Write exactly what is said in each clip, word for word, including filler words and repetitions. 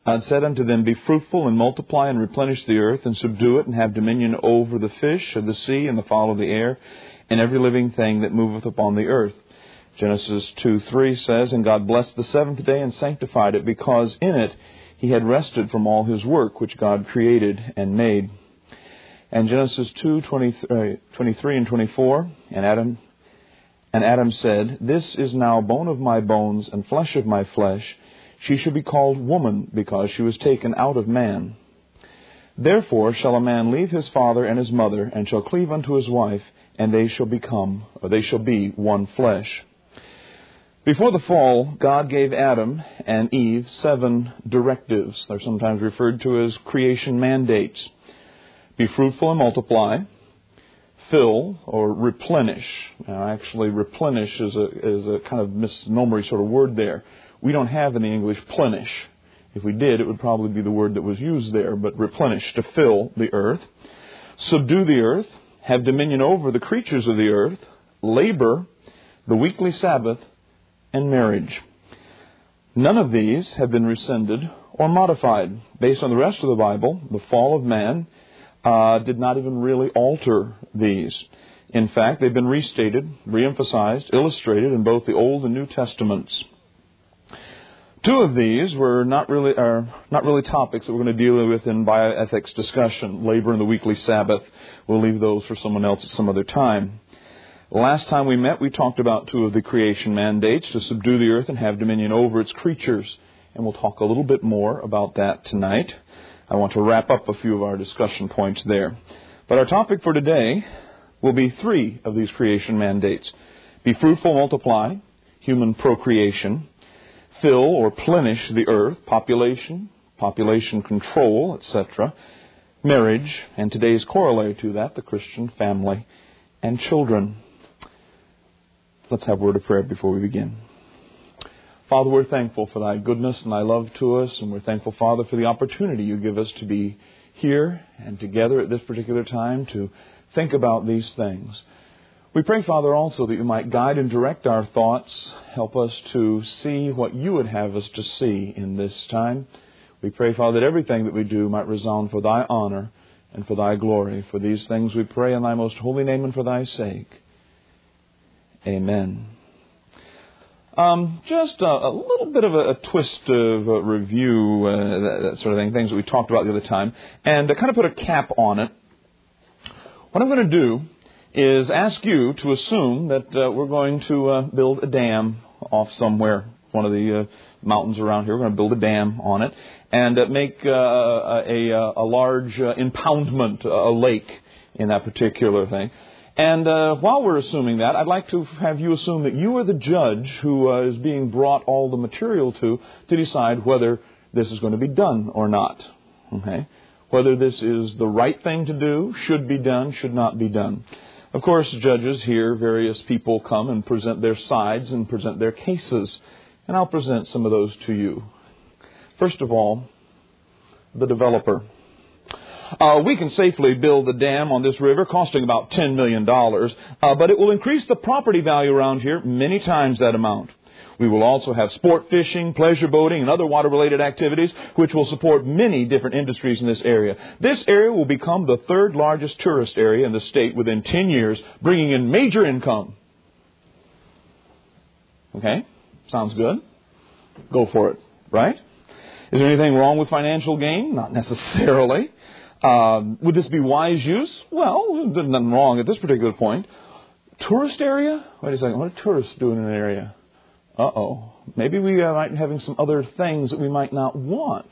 God said unto them, Be fruitful and multiply and replenish the earth and subdue it and have dominion over the fish of the sea and the fowl of the air and every living thing that moveth upon the earth. Genesis two three says, And God blessed the seventh day and sanctified it, because in it he had rested from all his work which God created and made. And Genesis two twenty-three and twenty-four, And Adam and Adam said, This is now bone of my bones and flesh of my flesh. She shall be called woman, because she was taken out of man. Therefore shall a man leave his father and his mother, and shall cleave unto his wife, and they shall become, or they shall be one flesh. Before the fall, God gave Adam and Eve seven directives. They're sometimes referred to as creation mandates. Be fruitful and multiply. Fill or replenish. Now, actually, replenish is a is a kind of misnomer sort of word there. We don't have in the English plenish. If we did, it would probably be the word that was used there. But replenish, to fill the earth. Subdue the earth. Have dominion over the creatures of the earth. Labor, the weekly Sabbath, and marriage. None of these have been rescinded or modified. Based on the rest of the Bible, the fall of man uh, did not even really alter these. In fact, they've been restated, reemphasized, illustrated in both the Old and New Testaments. Two of these were not really are not really topics that we're going to deal with in bioethics discussion. Labor and the weekly Sabbath. We'll leave those for someone else at some other time. Last time we met, we talked about two of the creation mandates, to subdue the earth and have dominion over its creatures. And we'll talk a little bit more about that tonight. I want to wrap up a few of our discussion points there. But our topic for today will be three of these creation mandates. Be fruitful, multiply, human procreation. Fill or plenish the earth, population, population control, et cetera. Marriage, and today's corollary to that, the Christian family and children. Let's have a word of prayer before we begin. Father, we're thankful for Thy goodness and Thy love to us, and we're thankful, Father, for the opportunity You give us to be here and together at this particular time to think about these things. We pray, Father, also that You might guide and direct our thoughts. Help us to see what You would have us to see in this time. We pray, Father, that everything that we do might resound for Thy honor and for Thy glory. For these things we pray in Thy most holy name and for Thy sake. Amen. Um, just a, a little bit of a, a twist of a review, uh, that, that sort of thing, things that we talked about the other time, and to kind of put a cap on it. What I'm going to do is ask you to assume that uh, we're going to uh, build a dam off somewhere, one of the uh, mountains around here. We're going to build a dam on it and uh, make uh, a, a, a large uh, impoundment, a lake in that particular thing. And uh, while we're assuming that, I'd like to have you assume that you are the judge who uh, is being brought all the material to to decide whether this is going to be done or not. Okay? Whether this is the right thing to do, should be done, should not be done. Of course, judges here, various people come and present their sides and present their cases. And I'll present some of those to you. First of all, the developer. Uh, we can safely build the dam on this river, costing about ten million dollars, uh, but it will increase the property value around here many times that amount. We will also have sport fishing, pleasure boating, and other water-related activities, which will support many different industries in this area. This area will become the third largest tourist area in the state within ten years, bringing in major income. Okay? Sounds good? Go for it, right? Is there anything wrong with financial gain? Not necessarily. Uh, would this be wise use? Well, there's nothing wrong at this particular point. Tourist area? Wait a second. What are tourists doing in an area? Uh-oh. Maybe we uh, might be having some other things that we might not want.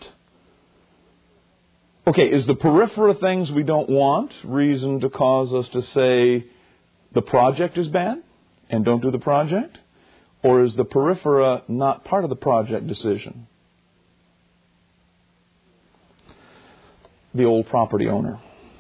Okay, is the peripheral things we don't want reason to cause us to say the project is bad and don't do the project? Or is the periphera not part of the project decision? The old property owner.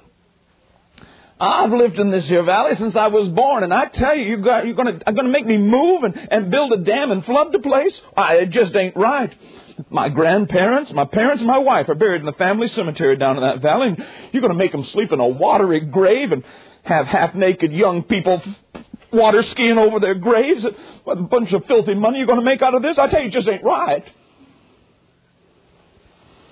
I've lived in this here valley since I was born, and I tell you, you got, you're going to going to make me move and, and build a dam and flood the place? I, it just ain't right. My grandparents, my parents, and my wife are buried in the family cemetery down in that valley, and you're going to make them sleep in a watery grave and have half-naked young people water skiing over their graves? What a bunch of filthy money you're going to make out of this? I tell you, it just ain't right.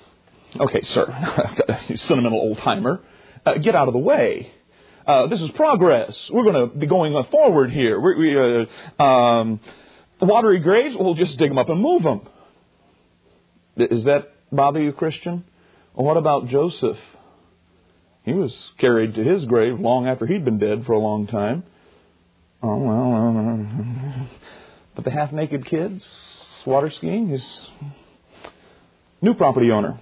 Okay, sir, you sentimental old-timer, uh, get out of the way. Uh, this is progress. We're going to be going forward here. We, we, uh, um, watery graves, we'll just dig them up and move them. Does that bother you, Christian? Well, what about Joseph? He was carried to his grave long after he'd been dead for a long time. Oh, well. Uh, but the half-naked kids, water skiing, is new property owner.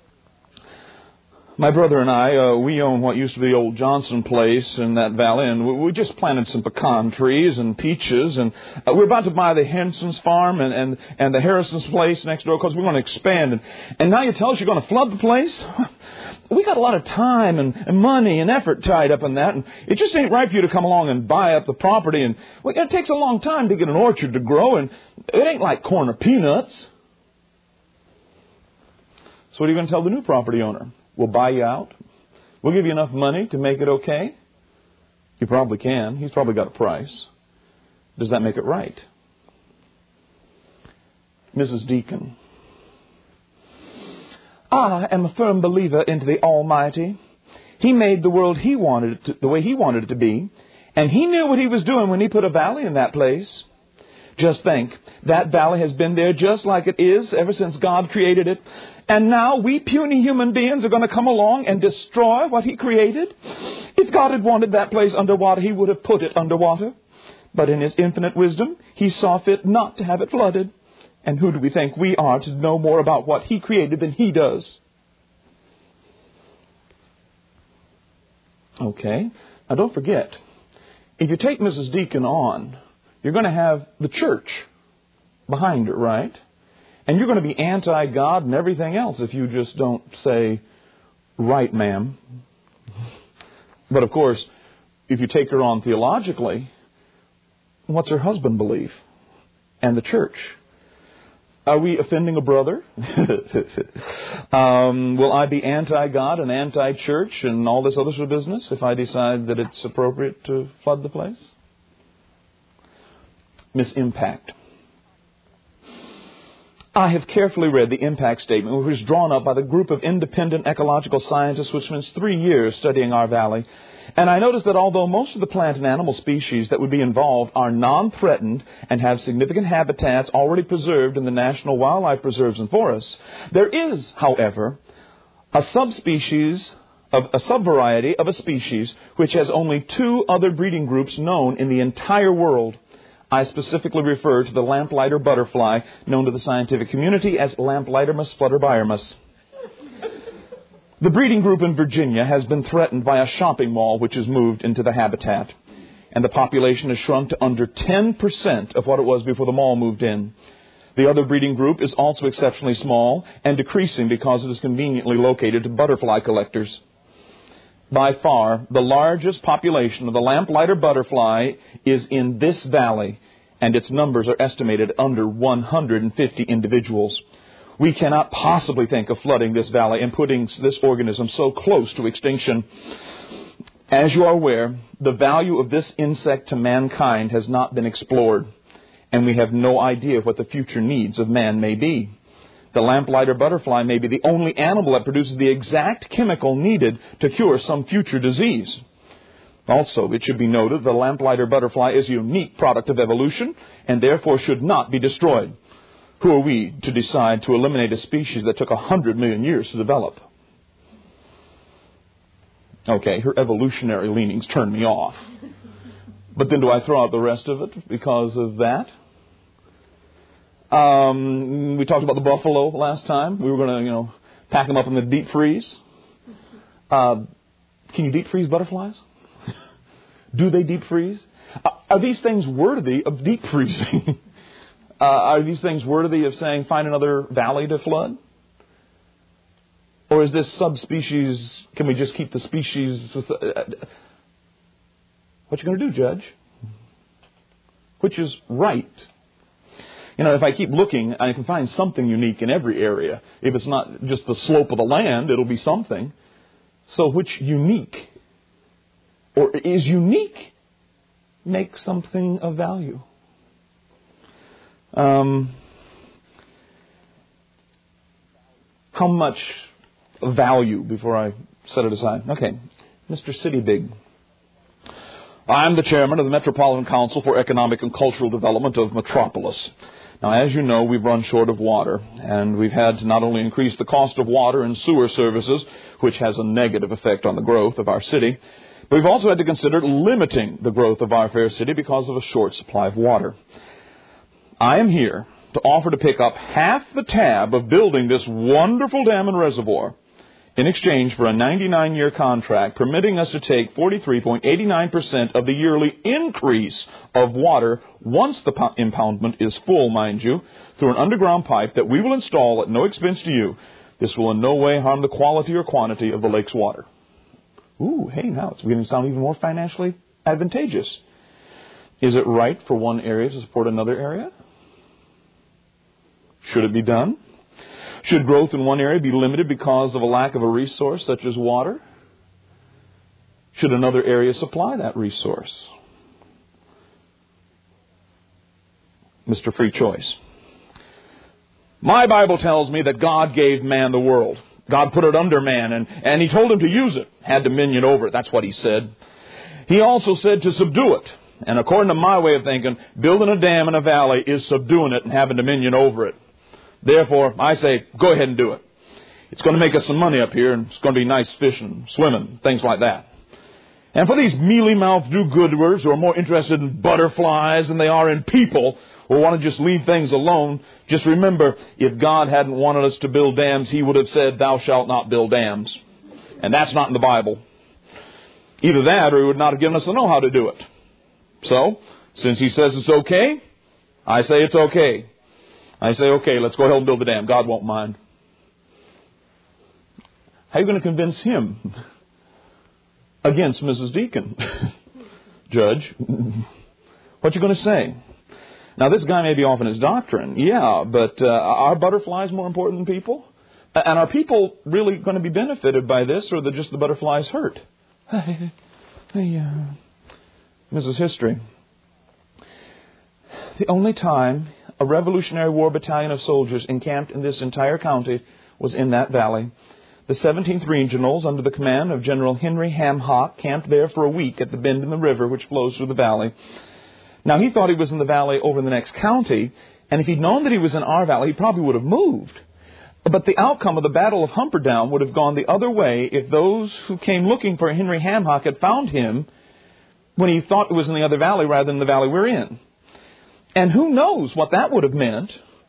My brother and I, uh, we own what used to be the old Johnson place in that valley, and we, we just planted some pecan trees and peaches, and uh, we're about to buy the Henson's farm and, and, and the Harrison's place next door because we're going to expand. And, and now you tell us you're going to flood the place? We got a lot of time and, and money and effort tied up in that, and it just ain't right for you to come along and buy up the property. And well, it takes a long time to get an orchard to grow, and it ain't like corn or peanuts. So what are you going to tell the new property owner? We'll buy you out. We'll give you enough money to make it okay. You probably can. He's probably got a price. Does that make it right? Missus Deacon. I am a firm believer into the Almighty. He made the world He wanted it to, the way He wanted it to be. And He knew what He was doing when He put a valley in that place. Just think, that valley has been there just like it is ever since God created it. And now we puny human beings are going to come along and destroy what He created. If God had wanted that place underwater, He would have put it underwater. But in His infinite wisdom, He saw fit not to have it flooded. And who do we think we are to know more about what He created than He does? Okay. Now don't forget, if you take Missus Deacon on, you're going to have the church behind her, right? And you're going to be anti-God and everything else if you just don't say, right, ma'am. But of course, if you take her on theologically, what's her husband believe? And the church? Are we offending a brother? um, will I be anti-God and anti-church and all this other sort of business if I decide that it's appropriate to flood the place? Miss Impact. I have carefully read the impact statement, which was drawn up by the group of independent ecological scientists which spent three years studying our valley. And I noticed that although most of the plant and animal species that would be involved are non-threatened and have significant habitats already preserved in the national wildlife preserves and forests, there is, however, a subspecies of a subvariety of a species which has only two other breeding groups known in the entire world. I specifically refer to the lamplighter butterfly, known to the scientific community as Lamplightermus flutterbyermus. The breeding group in Virginia has been threatened by a shopping mall which has moved into the habitat. And the population has shrunk to under ten percent of what it was before the mall moved in. The other breeding group is also exceptionally small and decreasing because it is conveniently located to butterfly collectors. By far, the largest population of the lamplighter butterfly is in this valley, and its numbers are estimated under one hundred fifty individuals. We cannot possibly think of flooding this valley and putting this organism so close to extinction. As you are aware, the value of this insect to mankind has not been explored, and we have no idea what the future needs of man may be. The lamplighter butterfly may be the only animal that produces the exact chemical needed to cure some future disease. Also, it should be noted the lamplighter butterfly is a unique product of evolution and therefore should not be destroyed. Who are we to decide to eliminate a species that took a hundred million years to develop? Okay, her evolutionary leanings turn me off. But then do I throw out the rest of it because of that? Um, we talked about the buffalo last time. We were going to, you know, pack them up in the deep freeze. Uh, can you deep freeze butterflies? Do they deep freeze? Uh, are these things worthy of deep freezing? uh, are these things worthy of saying, find another valley to flood? Or is this subspecies, can we just keep the species? With the, uh, what you going to do, Judge? Which is right? You know, if I keep looking, I can find something unique in every area. If it's not just the slope of the land, it'll be something. So which unique, or is unique, make something of value? Um, how much value before I set it aside. Okay, Mister City Big. I'm the chairman of the Metropolitan Council for Economic and Cultural Development of Metropolis. Now, as you know, we've run short of water, and we've had to not only increase the cost of water and sewer services, which has a negative effect on the growth of our city, but we've also had to consider limiting the growth of our fair city because of a short supply of water. I am here to offer to pick up half the tab of building this wonderful dam and reservoir in exchange for a ninety-nine year contract permitting us to take forty-three point eight nine percent of the yearly increase of water once the impoundment is full, mind you, through an underground pipe that we will install at no expense to you. This will in no way harm the quality or quantity of the lake's water. Ooh, hey, now it's beginning to sound even more financially advantageous. Is it right for one area to support another area? Should it be done? Should growth in one area be limited because of a lack of a resource such as water? Should another area supply that resource? Mister Free Choice. My Bible tells me that God gave man the world. God put it under man, and, and He told him to use it, had dominion over it. That's what He said. He also said to subdue it. And according to my way of thinking, building a dam in a valley is subduing it and having dominion over it. Therefore, I say, go ahead and do it. It's going to make us some money up here, and it's going to be nice fishing, swimming, things like that. And for these mealy-mouthed do-gooders who are more interested in butterflies than they are in people, or want to just leave things alone, just remember, if God hadn't wanted us to build dams, He would have said, thou shalt not build dams. And that's not in the Bible. Either that, or He would not have given us the know-how to do it. So, since He says it's okay, I say it's okay. I say, okay, let's go ahead and build the dam. God won't mind. How are you going to convince Him against Missus Deacon? Judge, what you going to say? Now, this guy may be off in his doctrine, yeah, but uh, are butterflies more important than people? And are people really going to be benefited by this, or are just the butterflies hurt? Hey, uh, Missus History. The only time a Revolutionary War battalion of soldiers encamped in this entire county was in that valley. The seventeenth Regionals, under the command of General Henry Ham Hock, camped there for a week at the bend in the river which flows through the valley. Now, he thought he was in the valley over in the next county, and if he'd known that he was in our valley, he probably would have moved. But the outcome of the Battle of Humperdown would have gone the other way if those who came looking for Henry Ham Hock had found him when he thought it was in the other valley rather than the valley we're in. And who knows what that would have meant.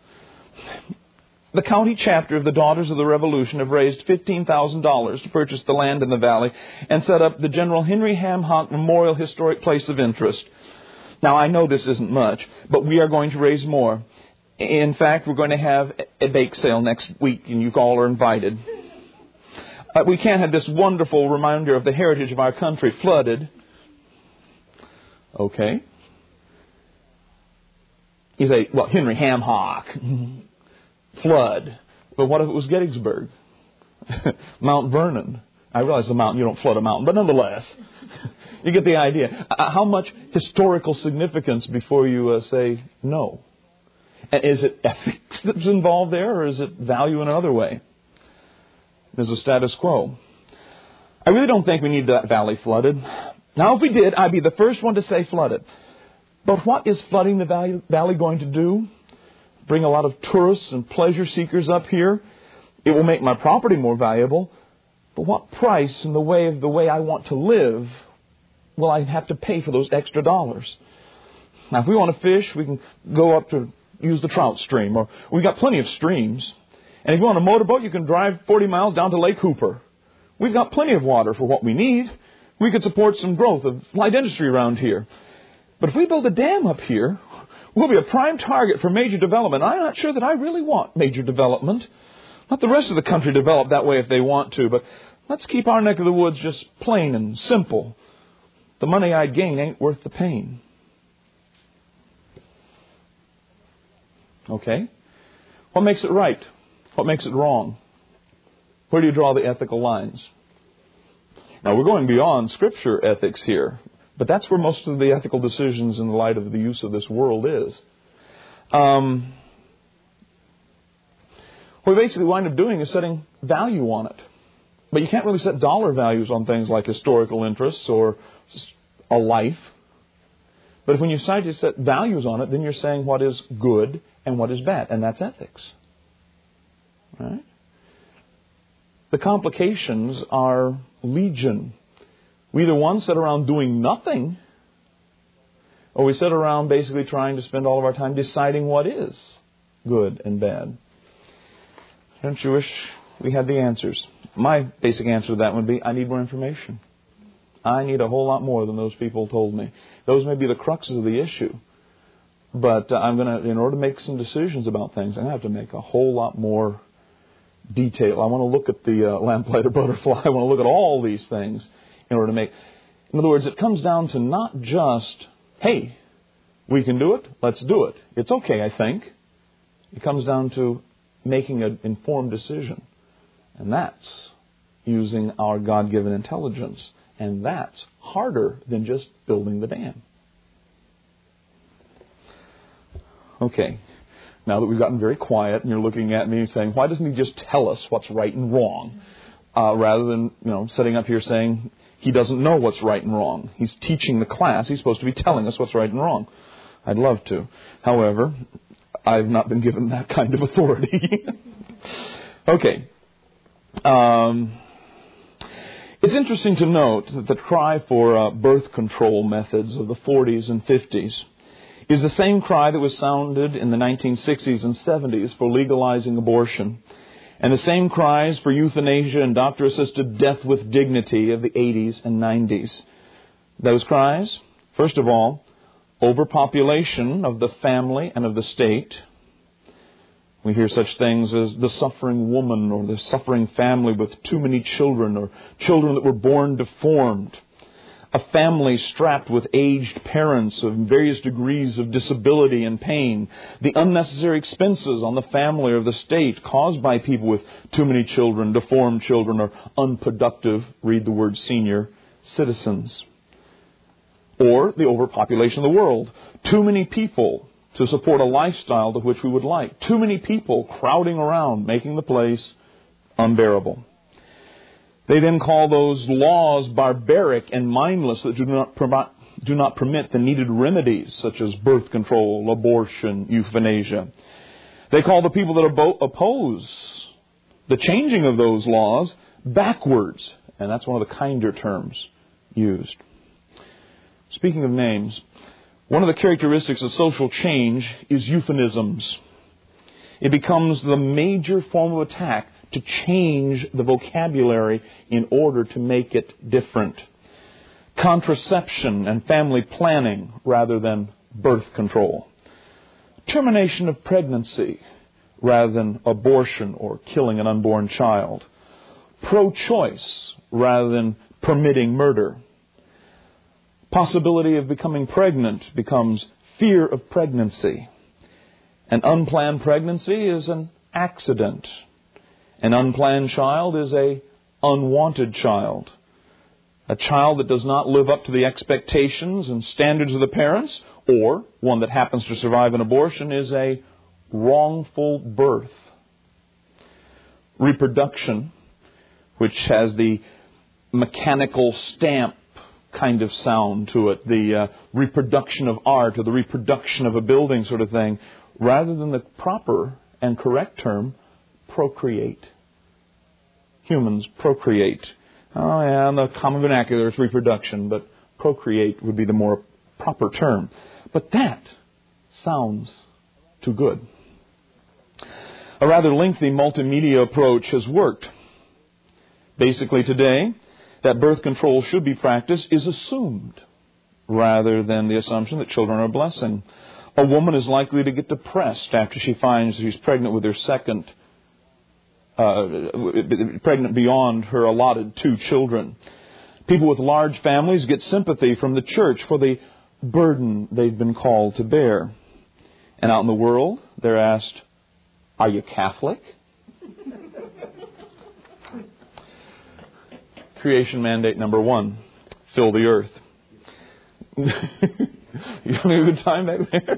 The county chapter of the Daughters of the Revolution have raised fifteen thousand dollars to purchase the land in the valley and set up the General Henry Ham Hock Memorial Historic Place of Interest. Now, I know this isn't much, but we are going to raise more. In fact, we're going to have a bake sale next week, and you all are invited. Uh, we can't have this wonderful reminder of the heritage of our country flooded. Okay. You say, well, Henry Ham Hock, flood. But what if it was Gettysburg? Mount Vernon. I realize the mountain, you don't flood a mountain, but nonetheless, you get the idea. Uh, how much historical significance before you uh, say no? And is it ethics that's involved there, or is it value in another way? There's a status quo. I really don't think we need that valley flooded. Now, if we did, I'd be the first one to say flooded. But what is flooding the valley going to do? Bring a lot of tourists and pleasure seekers up here. It will make my property more valuable. But what price in the way of the way I want to live will I have to pay for those extra dollars? Now, if we want to fish, we can go up to use the trout stream. Or we've got plenty of streams. And if you want a motorboat, you can drive forty miles down to Lake Hooper. We've got plenty of water for what we need. We could support some growth of light industry around here. But if we build a dam up here, we'll be a prime target for major development. I'm not sure that I really want major development. Let the rest of the country develop that way if they want to, but let's keep our neck of the woods just plain and simple. The money I'd gain ain't worth the pain. Okay? What makes it right? What makes it wrong? Where do you draw the ethical lines? Now, we're going beyond Scripture ethics here, but that's where most of the ethical decisions in the light of the use of this world is. Um, what we basically wind up doing is setting value on it. But you can't really set dollar values on things like historical interests or a life. But if when you decide to set values on it, then you're saying what is good and what is bad. And that's ethics. Right? The complications are legion. We either one sit around doing nothing, or we sit around basically trying to spend all of our time deciding what is good and bad. Don't you wish we had the answers? My basic answer to that would be, I need more information. I need a whole lot more than those people told me. Those may be the cruxes of the issue. But uh, I'm going to, in order to make some decisions about things, I'm going to have to make a whole lot more detail. I want to look at the uh, lamplighter butterfly. I want to look at all these things in order to make... In other words, it comes down to not just, hey, we can do it, let's do it. It's okay, I think. It comes down to making an informed decision. And that's using our God-given intelligence. And that's harder than just building the dam. Okay. Now that we've gotten very quiet and you're looking at me saying, why doesn't he just tell us what's right and wrong? Uh, rather than, you know, sitting up here saying he doesn't know what's right and wrong. He's teaching the class. He's supposed to be telling us what's right and wrong. I'd love to. However, I've not been given that kind of authority. Okay. Um... It's interesting to note that the cry for uh, birth control methods of the forties and fifties is the same cry that was sounded in the nineteen sixties and seventies for legalizing abortion, and the same cries for euthanasia and doctor-assisted death with dignity of the eighties and nineties. Those cries, first of all, overpopulation of the family and of the state. We hear such things as the suffering woman or the suffering family with too many children or children that were born deformed. A family strapped with aged parents of various degrees of disability and pain. The unnecessary expenses on the family or the state caused by people with too many children, deformed children, or unproductive, read the word senior, citizens. Or the overpopulation of the world. Too many people to support a lifestyle to which we would like. Too many people crowding around, making the place unbearable. They then call those laws barbaric and mindless that do not, promote, do not permit the needed remedies such as birth control, abortion, euthanasia. They call the people that abo- oppose the changing of those laws backwards. And that's one of the kinder terms used. Speaking of names, one of the characteristics of social change is euphemisms. It becomes the major form of attack to change the vocabulary in order to make it different. Contraception and family planning rather than birth control. Termination of pregnancy rather than abortion or killing an unborn child. Pro-choice rather than permitting murder. Possibility of becoming pregnant becomes fear of pregnancy. An unplanned pregnancy is an accident. An unplanned child is a unwanted child. A child that does not live up to the expectations and standards of the parents, or one that happens to survive an abortion, is a wrongful birth. Reproduction, which has the mechanical stamp kind of sound to it, the uh, reproduction of art or the reproduction of a building sort of thing, rather than the proper and correct term, procreate. Humans procreate. Oh yeah, in the common vernacular it's reproduction, but procreate would be the more proper term. But that sounds too good. A rather lengthy multimedia approach has worked. Basically today, that birth control should be practiced is assumed rather than the assumption that children are a blessing. A woman is likely to get depressed after she finds she's pregnant with her second, uh, pregnant beyond her allotted two children. People with large families get sympathy from the church for the burden they've been called to bear. And out in the world, they're asked, are you Catholic? Creation mandate number one, fill the earth. You having a good time back there?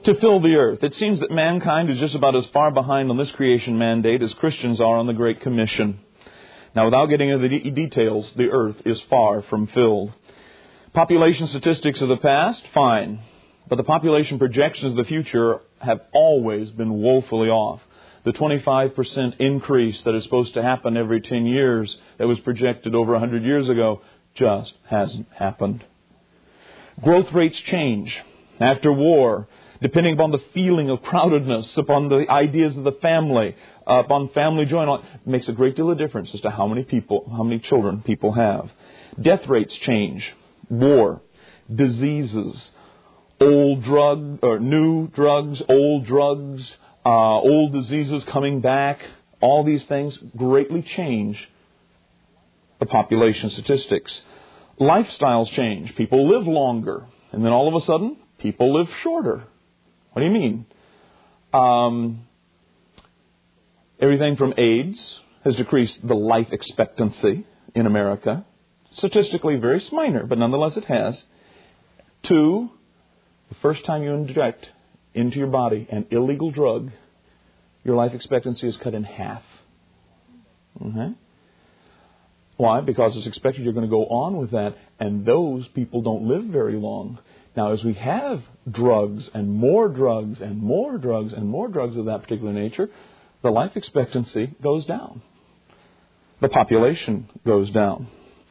to fill the earth. It seems that mankind is just about as far behind on this creation mandate as Christians are on the Great Commission. Now, without getting into the de- details, the earth is far from filled. Population statistics of the past, fine. But the population projections of the future have always been woefully off. The twenty-five percent increase that is supposed to happen every ten years that was projected over one hundred years ago just hasn't happened. Growth rates change. After war, depending upon the feeling of crowdedness, upon the ideas of the family, uh, upon family joy, it makes a great deal of difference as to how many people, how many children people have. Death rates change. War, diseases, old drug or new drugs, old drugs, uh, old diseases coming back. All these things greatly change the population statistics. Lifestyles change. People live longer, and then all of a sudden, people live shorter. What do you mean? Um, everything from AIDS has decreased the life expectancy in America. Statistically very minor, but nonetheless it has. Two, the first time you inject into your body an illegal drug, your life expectancy is cut in half. Okay? Why? Because it's expected you're going to go on with that, and those people don't live very long. Now, as we have drugs and more drugs and more drugs and more drugs of that particular nature, the life expectancy goes down. The population goes down.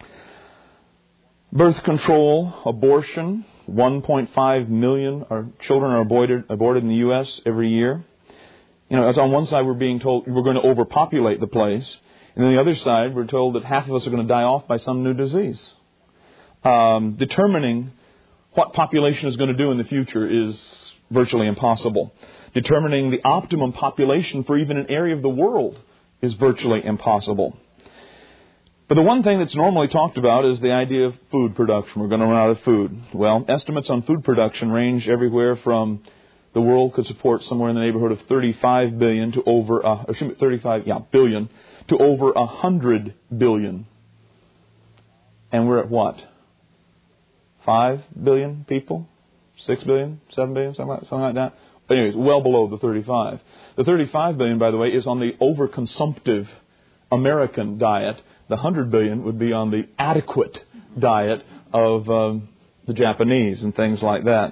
Birth control, abortion, one point five million our children are aborted, aborted in the U S every year. You know, as on one side we're being told we're going to overpopulate the place, and on the other side we're told that half of us are going to die off by some new disease. Um, determining what population is going to do in the future is virtually impossible. Determining the optimum population for even an area of the world is virtually impossible. But the one thing that's normally talked about is the idea of food production. We're going to run out of food. Well, estimates on food production range everywhere from the world could support somewhere in the neighborhood of thirty-five billion to over uh, excuse me, thirty-five yeah billion to over one hundred billion. And we're at what? five billion people? six billion? seven billion? Something like, something like that? But anyways, well below the thirty-five. The thirty-five billion, by the way, is on the overconsumptive American diet. The one hundred billion would be on the adequate diet of um, the Japanese and things like that.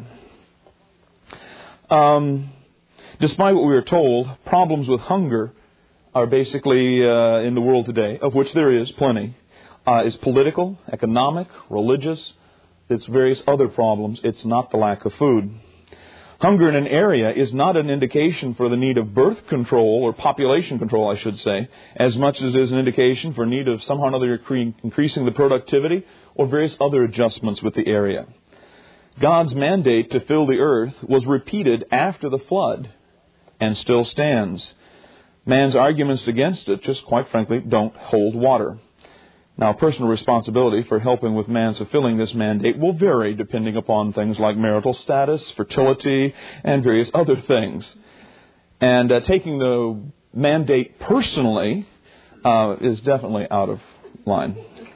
Um, despite what we are told, problems with hunger are basically uh, in the world today, of which there is plenty, uh, is political, economic, religious. It's various other problems. It's not the lack of food. Hunger in an area is not an indication for the need of birth control or population control, I should say, as much as it is an indication for need of somehow or another increasing the productivity or various other adjustments with the area. God's mandate to fill the earth was repeated after the flood and still stands. Man's arguments against it just, quite frankly, don't hold water. Now, personal responsibility for helping with man's fulfilling this mandate will vary depending upon things like marital status, fertility, and various other things. And uh, taking the mandate personally uh, is definitely out of line.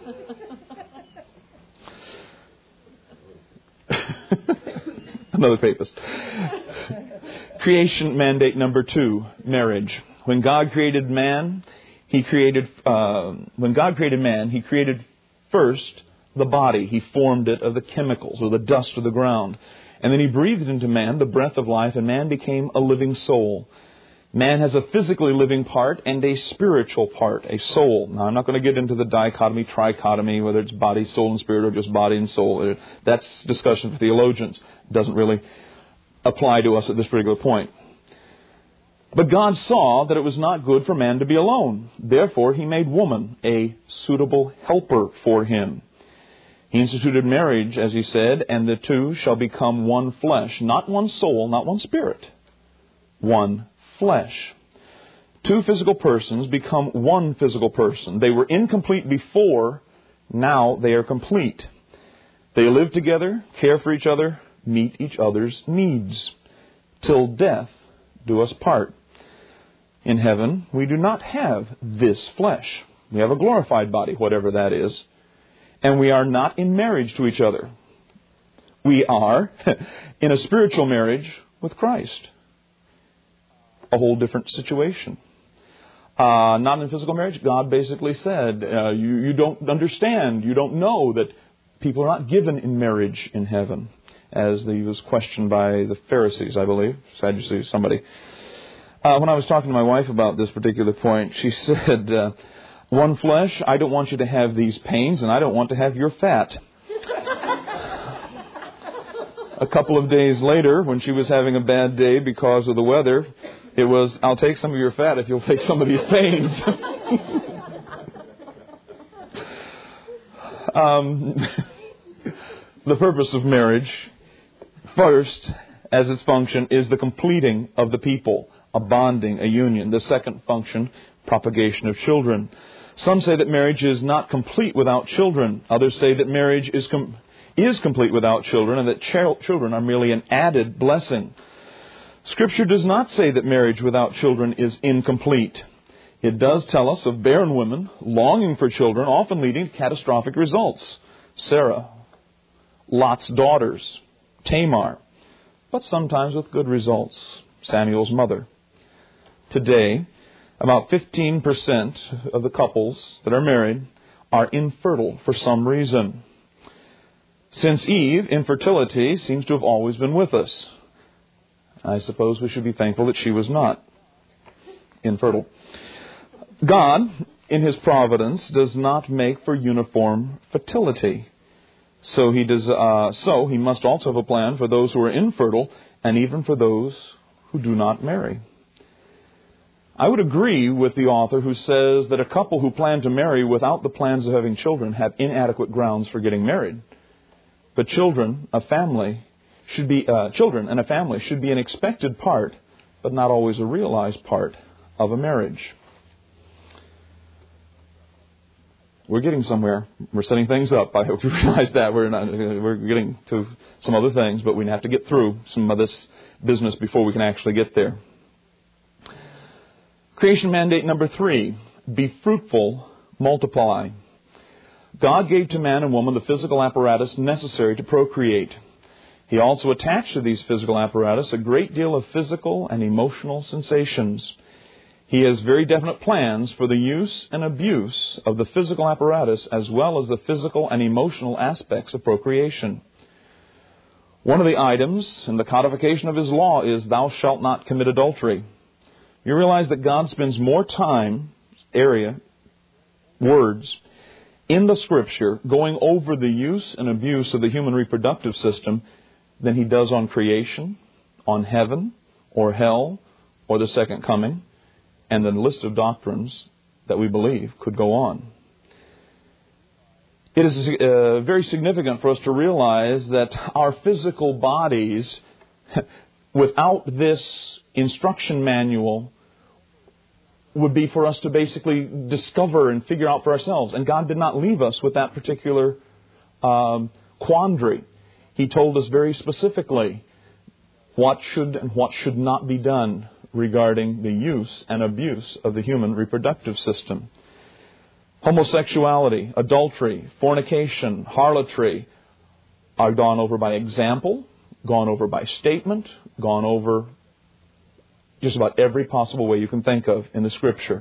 Another papist. Creation mandate number two, marriage. When God created man, He created, uh, when God created man, He created first the body. He formed it of the chemicals or the dust of the ground. And then He breathed into man the breath of life, and man became a living soul. Man has a physically living part and a spiritual part, a soul. Now, I'm not going to get into the dichotomy, trichotomy, whether it's body, soul, and spirit, or just body and soul. That's discussion for theologians. It doesn't really apply to us at this particular point. But God saw that it was not good for man to be alone. Therefore, He made woman a suitable helper for him. He instituted marriage, as He said, and the two shall become one flesh. Not one soul, not one spirit. One flesh. Two physical persons become one physical person. They were incomplete before, now they are complete. They live together, care for each other, meet each other's needs. Till death do us part. In heaven, we do not have this flesh. We have a glorified body, whatever that is. And we are not in marriage to each other. We are in a spiritual marriage with Christ. A whole different situation. Uh, not in physical marriage. God basically said, uh, you, you don't understand, you don't know that people are not given in marriage in heaven, as he was questioned by the Pharisees, I believe, Sadducees, somebody. Uh, when I was talking to my wife about this particular point, she said, uh, one flesh, I don't want you to have these pains, and I don't want to have your fat. A couple of days later, when she was having a bad day because of the weather, it was, I'll take some of your fat if you'll take some of these pains. um, the purpose of marriage, first, as its function, is the completing of the people, a bonding, a union. The second function, propagation of children. Some say that marriage is not complete without children. Others say that marriage is com- is complete without children, and that ch- children are merely an added blessing. Scripture does not say that marriage without children is incomplete. It does tell us of barren women longing for children, often leading to catastrophic results. Sarah, Lot's daughters, Tamar, but sometimes with good results. Samuel's mother. Today, about fifteen percent of the couples that are married are infertile for some reason. Since Eve, infertility seems to have always been with us. I suppose we should be thankful that she was not infertile. God, in His providence, does not make for uniform fertility. So He does. Uh, so He must also have a plan for those who are infertile, and even for those who do not marry. I would agree with the author who says that a couple who plan to marry without the plans of having children have inadequate grounds for getting married. But children, a family, should be uh, children and a family should be an expected part, but not always a realized part of a marriage. We're getting somewhere. We're setting things up. I hope you realize that. We're not, we're getting to some other things, but we have to get through some of this business before we can actually get there. Creation mandate number three, be fruitful, multiply. God gave to man and woman the physical apparatus necessary to procreate. He also attached to these physical apparatus a great deal of physical and emotional sensations. He has very definite plans for the use and abuse of the physical apparatus as well as the physical and emotional aspects of procreation. One of the items in the codification of His law is, thou shalt not commit adultery. You realize that God spends more time, area, words, in the Scripture going over the use and abuse of the human reproductive system than He does on creation, on heaven, or hell, or the second coming, and the list of doctrines that we believe could go on. It is uh, very significant for us to realize that our physical bodies, without this instruction manual, would be for us to basically discover and figure out for ourselves. And God did not leave us with that particular um, quandary. He told us very specifically what should and what should not be done regarding the use and abuse of the human reproductive system. Homosexuality, adultery, fornication, harlotry are gone over by example, gone over by statement, gone over just about every possible way you can think of in the Scripture.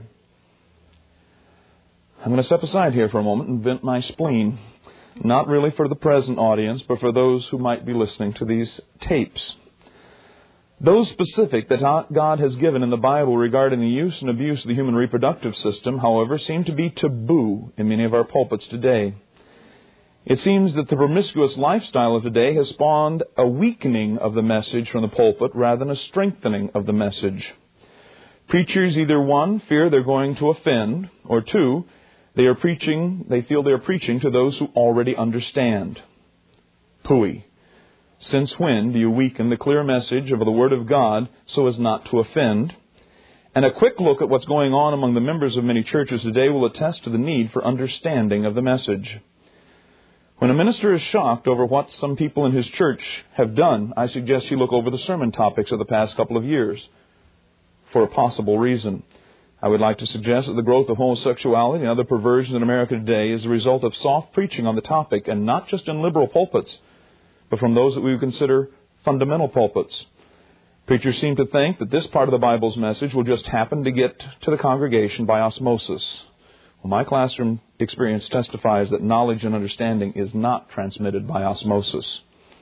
I'm going to step aside here for a moment and vent my spleen. Not really for the present audience, but for those who might be listening to these tapes. Those specific that God has given in the Bible regarding the use and abuse of the human reproductive system, however, seem to be taboo in many of our pulpits today. It seems that the promiscuous lifestyle of today has spawned a weakening of the message from the pulpit rather than a strengthening of the message. Preachers either, one, fear they're going to offend, or two, they are preaching, they feel they are preaching to those who already understand. Pooey. Since when do you weaken the clear message of the Word of God so as not to offend? And a quick look at what's going on among the members of many churches today will attest to the need for understanding of the message. When a minister is shocked over what some people in his church have done, I suggest you look over the sermon topics of the past couple of years for a possible reason. I would like to suggest that the growth of homosexuality and other perversions in America today is a result of soft preaching on the topic, and not just in liberal pulpits, but from those that we would consider fundamental pulpits. Preachers seem to think that this part of the Bible's message will just happen to get to the congregation by osmosis. Well, my classroom experience testifies that knowledge and understanding is not transmitted by osmosis.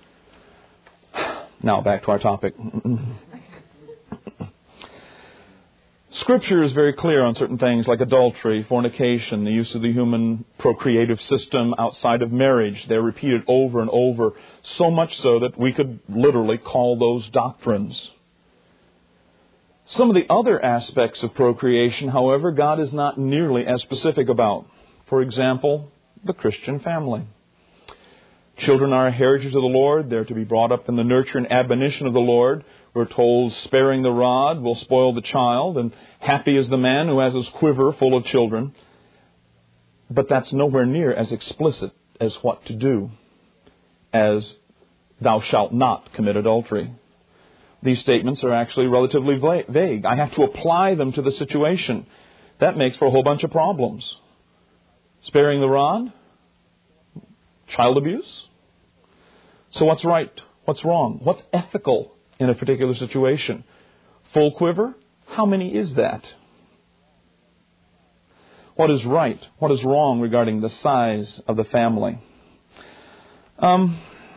Now, back to our topic. Scripture is very clear on certain things like adultery, fornication, the use of the human procreative system outside of marriage. They're repeated over and over, so much so that we could literally call those doctrines. Some of the other aspects of procreation, however, God is not nearly as specific about. For example, the Christian family. Children are a heritage of the Lord. They're to be brought up in the nurture and admonition of the Lord. We're told sparing the rod will spoil the child, and happy is the man who has his quiver full of children. But that's nowhere near as explicit as what to do as thou shalt not commit adultery. These statements are actually relatively vague. I have to apply them to the situation. That makes for a whole bunch of problems. Sparing the rod? Child abuse? So what's right? What's wrong? What's ethical in a particular situation? Full quiver? How many is that? What is right? What is wrong regarding the size of the family? Um,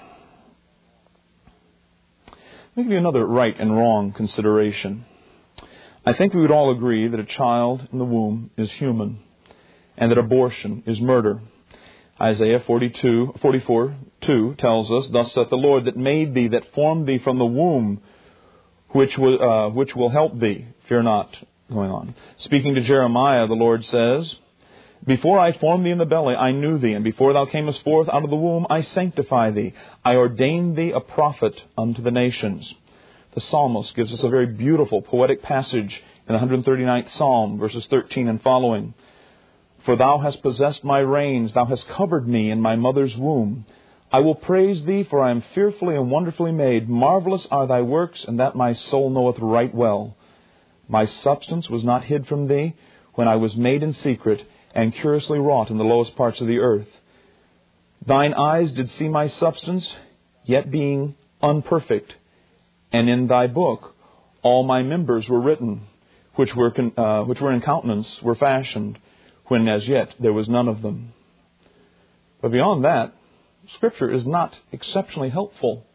let me give you another right and wrong consideration. I think we would all agree that a child in the womb is human and that abortion is murder. Isaiah forty-two, forty-four, two tells us, Thus saith the Lord that made thee, that formed thee from the womb, which will, uh, which will help thee. Fear not. Going on. Speaking to Jeremiah, the Lord says, Before I formed thee in the belly, I knew thee, and before thou camest forth out of the womb, I sanctify thee. I ordained thee a prophet unto the nations. The psalmist gives us a very beautiful poetic passage in the one hundred thirty-ninth Psalm, verses thirteen and following. For thou hast possessed my reins, thou hast covered me in my mother's womb. I will praise thee, for I am fearfully and wonderfully made. Marvelous are thy works, and that my soul knoweth right well. My substance was not hid from thee, when I was made in secret, and curiously wrought in the lowest parts of the earth. Thine eyes did see my substance, yet being unperfect. And in thy book all my members were written, which were, uh, which were in countenance, were fashioned, when as yet there was none of them. But beyond that, Scripture is not exceptionally helpful.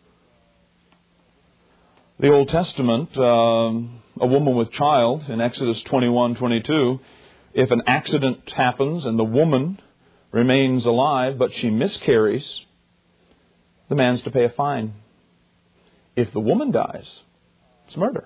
The Old Testament, um, a woman with child, in Exodus twenty-one twenty-two, if an accident happens and the woman remains alive but she miscarries, the man's to pay a fine. If the woman dies, it's murder.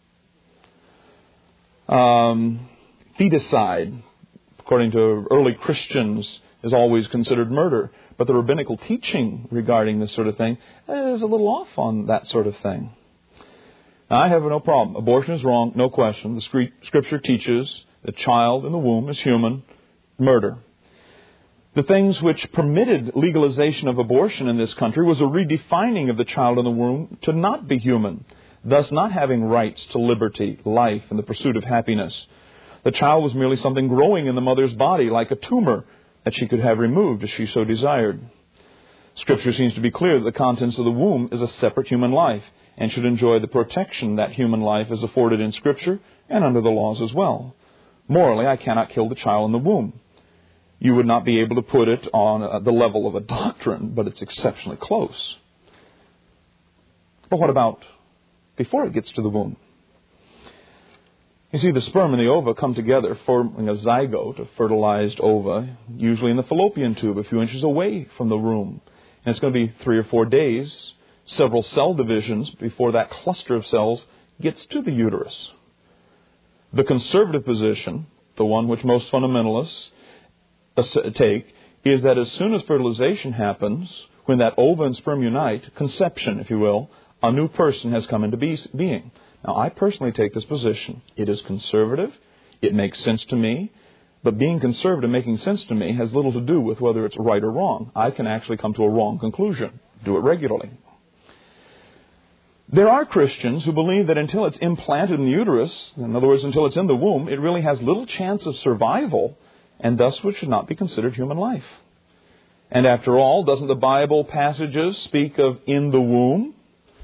Um, feticide, according to early Christians, is always considered murder. But the rabbinical teaching regarding this sort of thing is a little off on that sort of thing. Now, I have no problem. Abortion is wrong, no question. The Scripture teaches the child in the womb is human, murder. The things which permitted legalization of abortion in this country was a redefining of the child in the womb to not be human, thus not having rights to liberty, life, and the pursuit of happiness. The child was merely something growing in the mother's body, like a tumor that she could have removed if she so desired. Scripture seems to be clear that the contents of the womb is a separate human life and should enjoy the protection that human life is afforded in Scripture and under the laws as well. Morally, I cannot kill the child in the womb. You would not be able to put it on the level of a doctrine, but it's exceptionally close. But what about before it gets to the womb? You see, the sperm and the ova come together, forming a zygote, a fertilized ova, usually in the fallopian tube, a few inches away from the womb. And it's going to be three or four days, several cell divisions before that cluster of cells gets to the uterus. The conservative position, the one which most fundamentalists take, is that as soon as fertilization happens, when that ova and sperm unite, conception, if you will, a new person has come into being. Now, I personally take this position. It is conservative. It makes sense to me. But being conservative, making sense to me, has little to do with whether it's right or wrong. I can actually come to a wrong conclusion. Do it regularly. There are Christians who believe that until it's implanted in the uterus, in other words, until it's in the womb, it really has little chance of survival, and thus would should not be considered human life. And after all, doesn't the Bible passages speak of in the womb?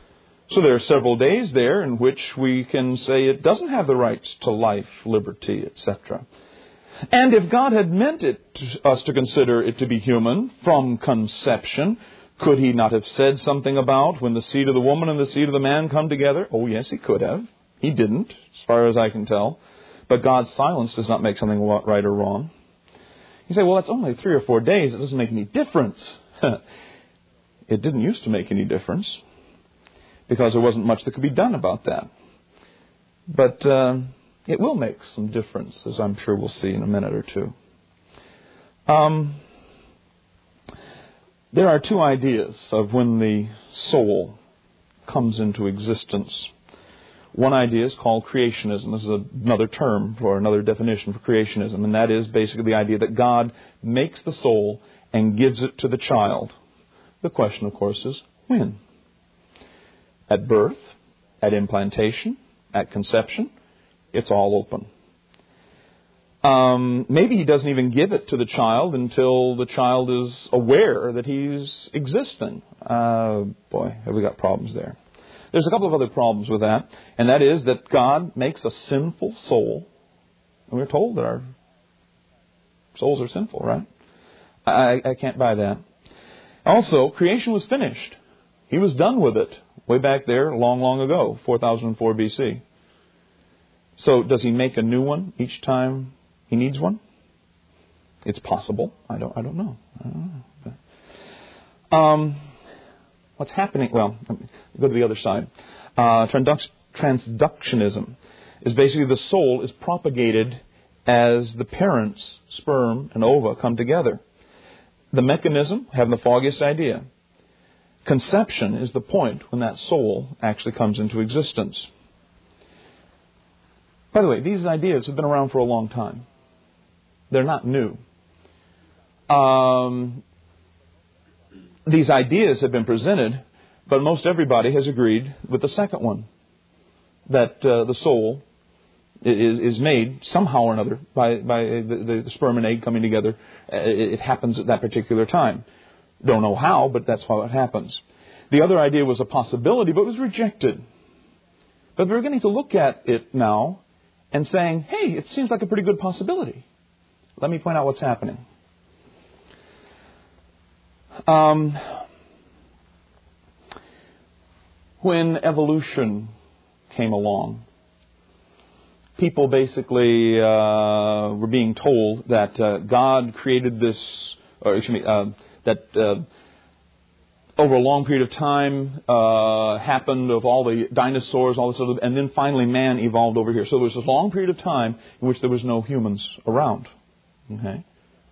So there are several days there in which we can say it doesn't have the rights to life, liberty, et cetera. And if God had meant it to us to consider it to be human from conception, could He not have said something about when the seed of the woman and the seed of the man come together? Oh, yes, He could have. He didn't, as far as I can tell. But God's silence does not make something right or wrong. You say, well, that's only three or four days. It doesn't make any difference. It didn't used to make any difference because there wasn't much that could be done about that. But uh, it will make some difference, as I'm sure we'll see in a minute or two. Um, there are two ideas of when the soul comes into existence. One idea is called creationism. This is another term for another definition for creationism, and that is basically the idea that God makes the soul and gives it to the child. The question, of course, is when? At birth, at implantation, at conception, it's all open. Um, maybe He doesn't even give it to the child until the child is aware that he's existing. Uh, boy, have we got problems there. There's a couple of other problems with that, and that is that God makes a sinful soul. And we're told that our souls are sinful, right? I, I can't buy that. Also, creation was finished. He was done with it way back there long, long ago, four thousand four B C. So does He make a new one each time He needs one? It's possible. I don't, I don't know. I don't know. But, um... What's happening? Well, let me go to the other side. Uh, transduc- transductionism is basically the soul is propagated as the parents, sperm and ova, come together. The mechanism, having the foggiest idea. Conception is the point when that soul actually comes into existence. By the way, these ideas have been around for a long time. They're not new. Um... These ideas have been presented, but most everybody has agreed with the second one, that uh, the soul is, is made somehow or another by, by the, the sperm and egg coming together. It, it happens at that particular time. Don't know how, but that's how it happens. The other idea was a possibility, but was rejected. But we're beginning to look at it now and saying, hey, it seems like a pretty good possibility. Let me point out what's happening. Um, when evolution came along, people basically uh, were being told that uh, God created this, or excuse me, uh, that uh, over a long period of time uh, happened of all the dinosaurs, all this other, and then finally man evolved over here. So there was this long period of time in which there was no humans around. Okay.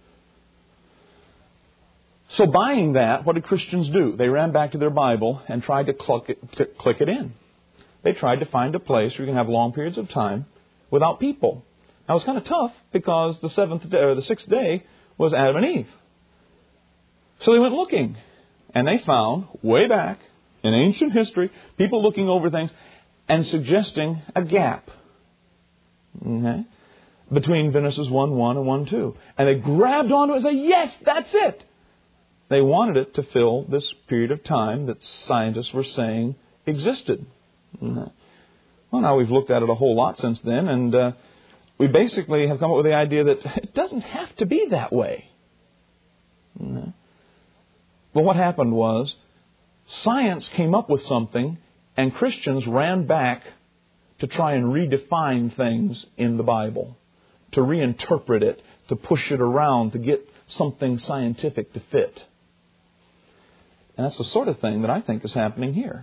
So buying that, what did Christians do? They ran back to their Bible and tried to click it, to click it in. They tried to find a place where you can have long periods of time without people. Now it's kind of tough because the seventh day, or the sixth day was Adam and Eve. So they went looking, and they found way back in ancient history people looking over things and suggesting a gap. Okay? Between Genesis one one and one two. And they grabbed onto it and said, yes, that's it. They wanted it to fill this period of time that scientists were saying existed. Well, now we've looked at it a whole lot since then, and uh, we basically have come up with the idea that it doesn't have to be that way. Well, what happened was science came up with something, and Christians ran back to try and redefine things in the Bible, to reinterpret it, to push it around, to get something scientific to fit. And that's the sort of thing that I think is happening here.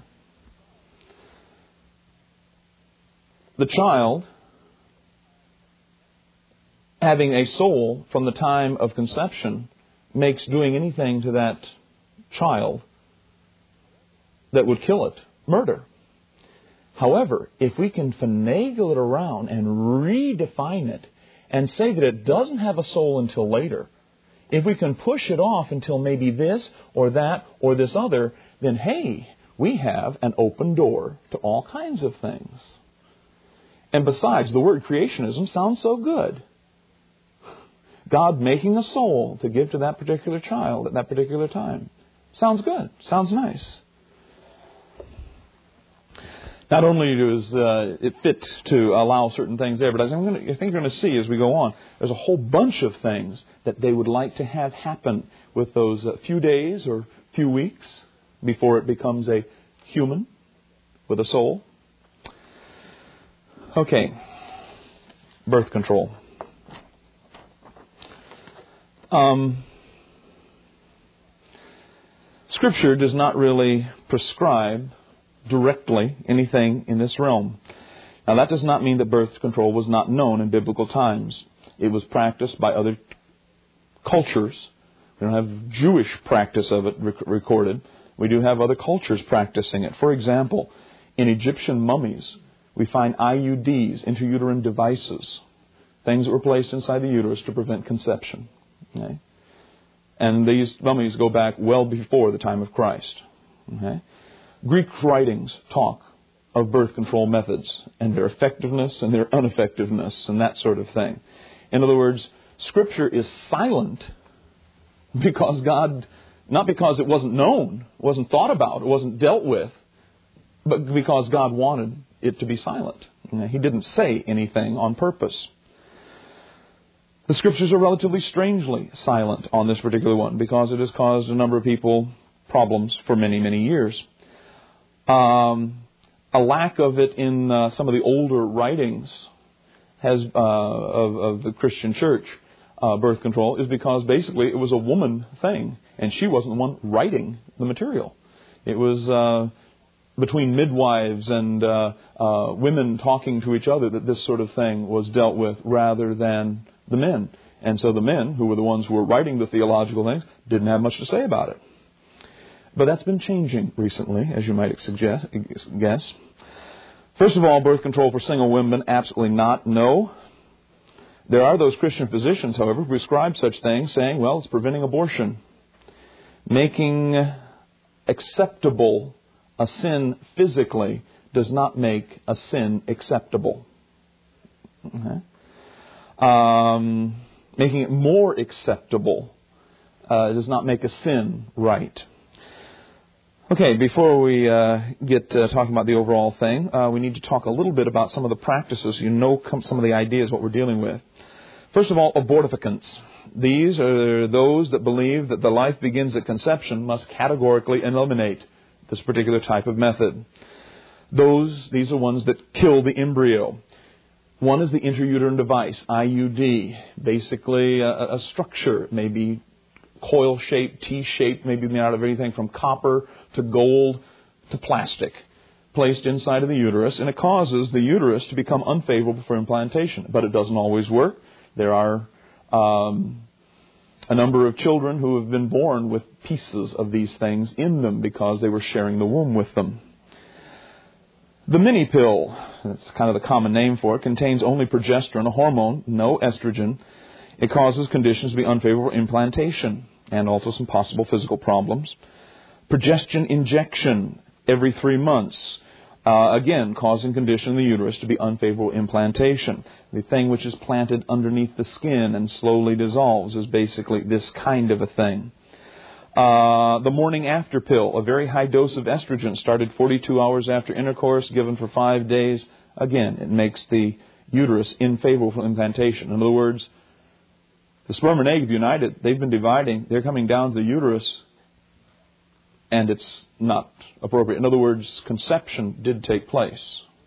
The child, having a soul from the time of conception, makes doing anything to that child that would kill it murder. However, if we can finagle it around and redefine it and say that it doesn't have a soul until later, if we can push it off until maybe this or that or this other, then hey, we have an open door to all kinds of things. And besides, the word creationism sounds so good. God making a soul to give to that particular child at that particular time. Sounds good. Sounds nice. Not only is uh, it fit to allow certain things there, but as I'm gonna, I think you're going to see as we go on, there's a whole bunch of things that they would like to have happen with those uh, few days or few weeks before it becomes a human with a soul. Okay, birth control. Um, Scripture does not really prescribe directly anything in this realm. Now, that does not mean that birth control was not known in biblical times. It was practiced by other cultures. We don't have Jewish practice of it rec- recorded. We do have other cultures practicing it. For example, in Egyptian mummies, we find I U Ds, intrauterine devices, things that were placed inside the uterus to prevent conception. Okay? And these mummies go back well before the time of Christ. Okay? Greek writings talk of birth control methods and their effectiveness and their ineffectiveness and that sort of thing. In other words, Scripture is silent because God, not because it wasn't known, wasn't thought about, it wasn't dealt with, but because God wanted it to be silent. He didn't say anything on purpose. The Scriptures are relatively strangely silent on this particular one because it has caused a number of people problems for many, many years. Um, a lack of it in uh, some of the older writings has uh, of, of the Christian church, uh, birth control, is because basically it was a woman thing, and she wasn't the one writing the material. It was uh, between midwives and uh, uh, women talking to each other that this sort of thing was dealt with rather than the men. And so the men, who were the ones who were writing the theological things, didn't have much to say about it. But that's been changing recently, as you might suggest, guess. First of all, birth control for single women, absolutely not, no. There are those Christian physicians, however, who prescribe such things, saying, well, it's preventing abortion. Making acceptable a sin physically does not make a sin acceptable. Okay. Um, making it more acceptable uh, does not make a sin right. Okay, before we uh, get uh, talking about the overall thing, uh, we need to talk a little bit about some of the practices. You know some of the ideas, what we're dealing with. First of all, abortificants. These are those that believe that the life begins at conception must categorically eliminate this particular type of method. Those, these are ones that kill the embryo. One is the intrauterine device, I U D, basically a, a structure, maybe coil-shaped, T-shaped, maybe made out of anything from copper to gold to plastic, placed inside of the uterus, and it causes the uterus to become unfavorable for implantation. But it doesn't always work. There are um, a number of children who have been born with pieces of these things in them because they were sharing the womb with them. The mini pill, that's kind of the common name for it, contains only progesterone, a hormone, no estrogen. It causes conditions to be unfavorable for implantation and also some possible physical problems. Progestin injection every three months, uh, again, causing condition in the uterus to be unfavorable implantation. The thing which is planted underneath the skin and slowly dissolves is basically this kind of a thing. Uh, the morning after pill, a very high dose of estrogen started forty-two hours after intercourse, given for five days. Again, it makes the uterus unfavorable for implantation. In other words, the sperm and egg have united. They've been dividing. They're coming down to the uterus, and it's not appropriate. In other words, conception did take place.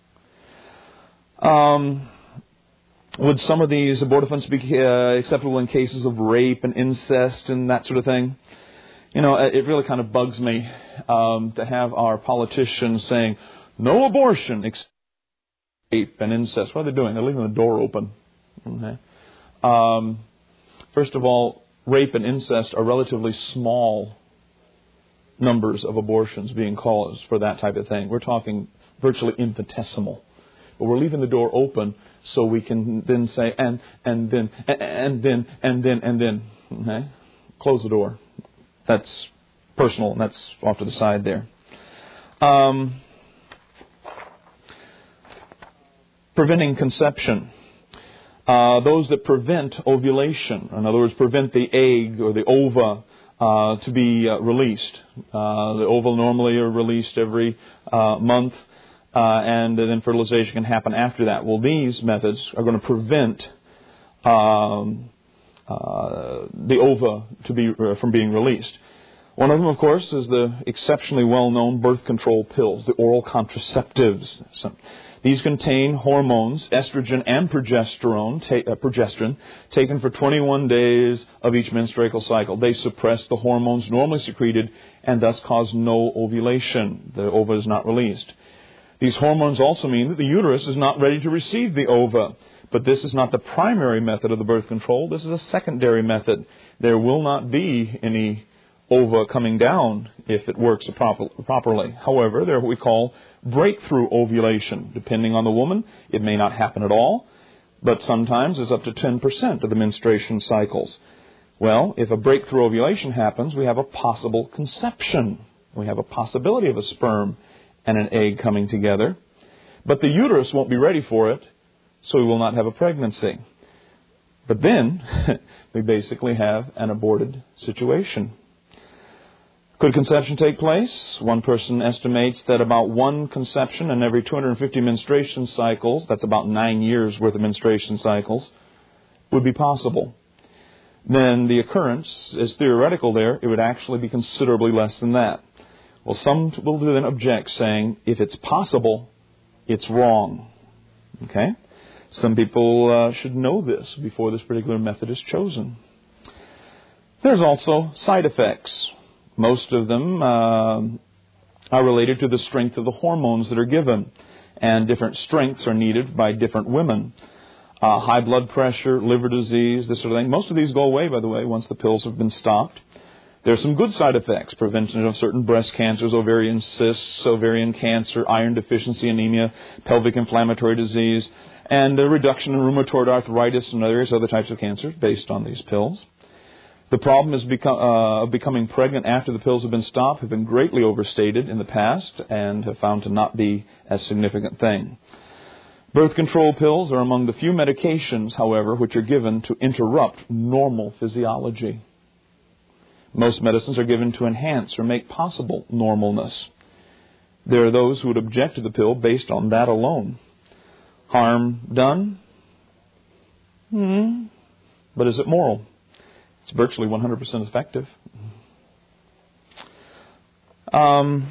Um, would some of these abortifacts be uh, acceptable in cases of rape and incest and that sort of thing? You know, it really kind of bugs me um, to have our politicians saying, no abortion except rape and incest. What are they doing? They're leaving the door open. Okay. Um, first of all, rape and incest are relatively small numbers of abortions being caused for that type of thing. We're talking virtually infinitesimal. But we're leaving the door open so we can then say, and, and then, and then, and then, and then. Okay? Close the door. That's personal, and that's off to the side there. Um, preventing conception. Uh, those that prevent ovulation, in other words, prevent the egg or the ova uh, to be uh, released. Uh, the ova normally are released every uh, month. uh, and then fertilization can happen after that. Well, these methods are going to prevent um, uh, the ova to be uh, from being released. One of them, of course, is the exceptionally well-known birth control pills, the oral contraceptives. So, these contain hormones, estrogen and progesterone, ta- uh, progesterone, taken for twenty-one days of each menstrual cycle. They suppress the hormones normally secreted and thus cause no ovulation. The ova is not released. These hormones also mean that the uterus is not ready to receive the ova. But this is not the primary method of the birth control. This is a secondary method. There will not be any ova coming down if it works proper, properly. However, there are what we call breakthrough ovulation. Depending on the woman, it may not happen at all, but sometimes it's up to ten percent of the menstruation cycles. Well, if a breakthrough ovulation happens, we have a possible conception. We have a possibility of a sperm and an egg coming together. But the uterus won't be ready for it, so we will not have a pregnancy. But then, we basically have an aborted situation. Could conception take place? One person estimates that about one conception in every two hundred fifty menstruation cycles, that's about nine years worth of menstruation cycles, would be possible. Then the occurrence is theoretical there. It would actually be considerably less than that. Well, some will then object, saying, if it's possible, it's wrong. Okay? Some people uh, should know this before this particular method is chosen. There's also side effects. Most of them uh, are related to the strength of the hormones that are given, and different strengths are needed by different women. Uh, high blood pressure, liver disease, this sort of thing. Most of these go away, by the way, once the pills have been stopped. There are some good side effects: prevention of certain breast cancers, ovarian cysts, ovarian cancer, iron deficiency, anemia, pelvic inflammatory disease, and the reduction in rheumatoid arthritis and various other types of cancers based on these pills. The problem is become, uh, of becoming pregnant after the pills have been stopped have been greatly overstated in the past and have found to not be a significant thing. Birth control pills are among the few medications, however, which are given to interrupt normal physiology. Most medicines are given to enhance or make possible normalness. There are those who would object to the pill based on that alone. Harm done? Hmm. But is it moral? It's virtually one hundred percent effective. Um,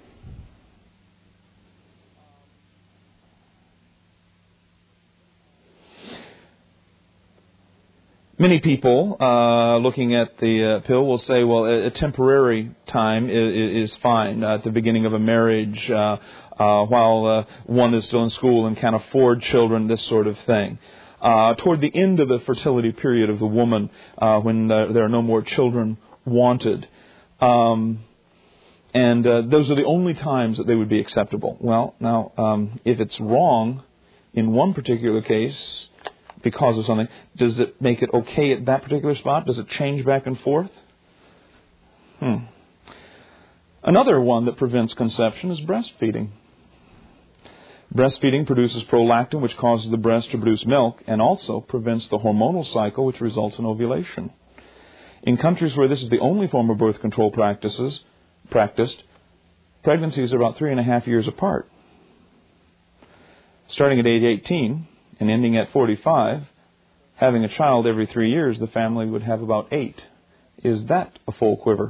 many people uh, looking at the uh, pill will say, well, a, a temporary time is, is fine uh, at the beginning of a marriage, uh, uh, while uh, one is still in school and can't afford children, this sort of thing. Uh, toward the end of the fertility period of the woman, uh, when uh, there are no more children wanted. Um, and uh, those are the only times that they would be acceptable. Well, now, um, if it's wrong in one particular case because of something, does it make it okay at that particular spot? Does it change back and forth? Hmm. Another one that prevents conception is breastfeeding. Breastfeeding produces prolactin, which causes the breast to produce milk, and also prevents the hormonal cycle, which results in ovulation. In countries where this is the only form of birth control practices practiced, pregnancies are about three and a half years apart. Starting at age eighteen and ending at forty-five, having a child every three years, the family would have about eight. Is that a full quiver?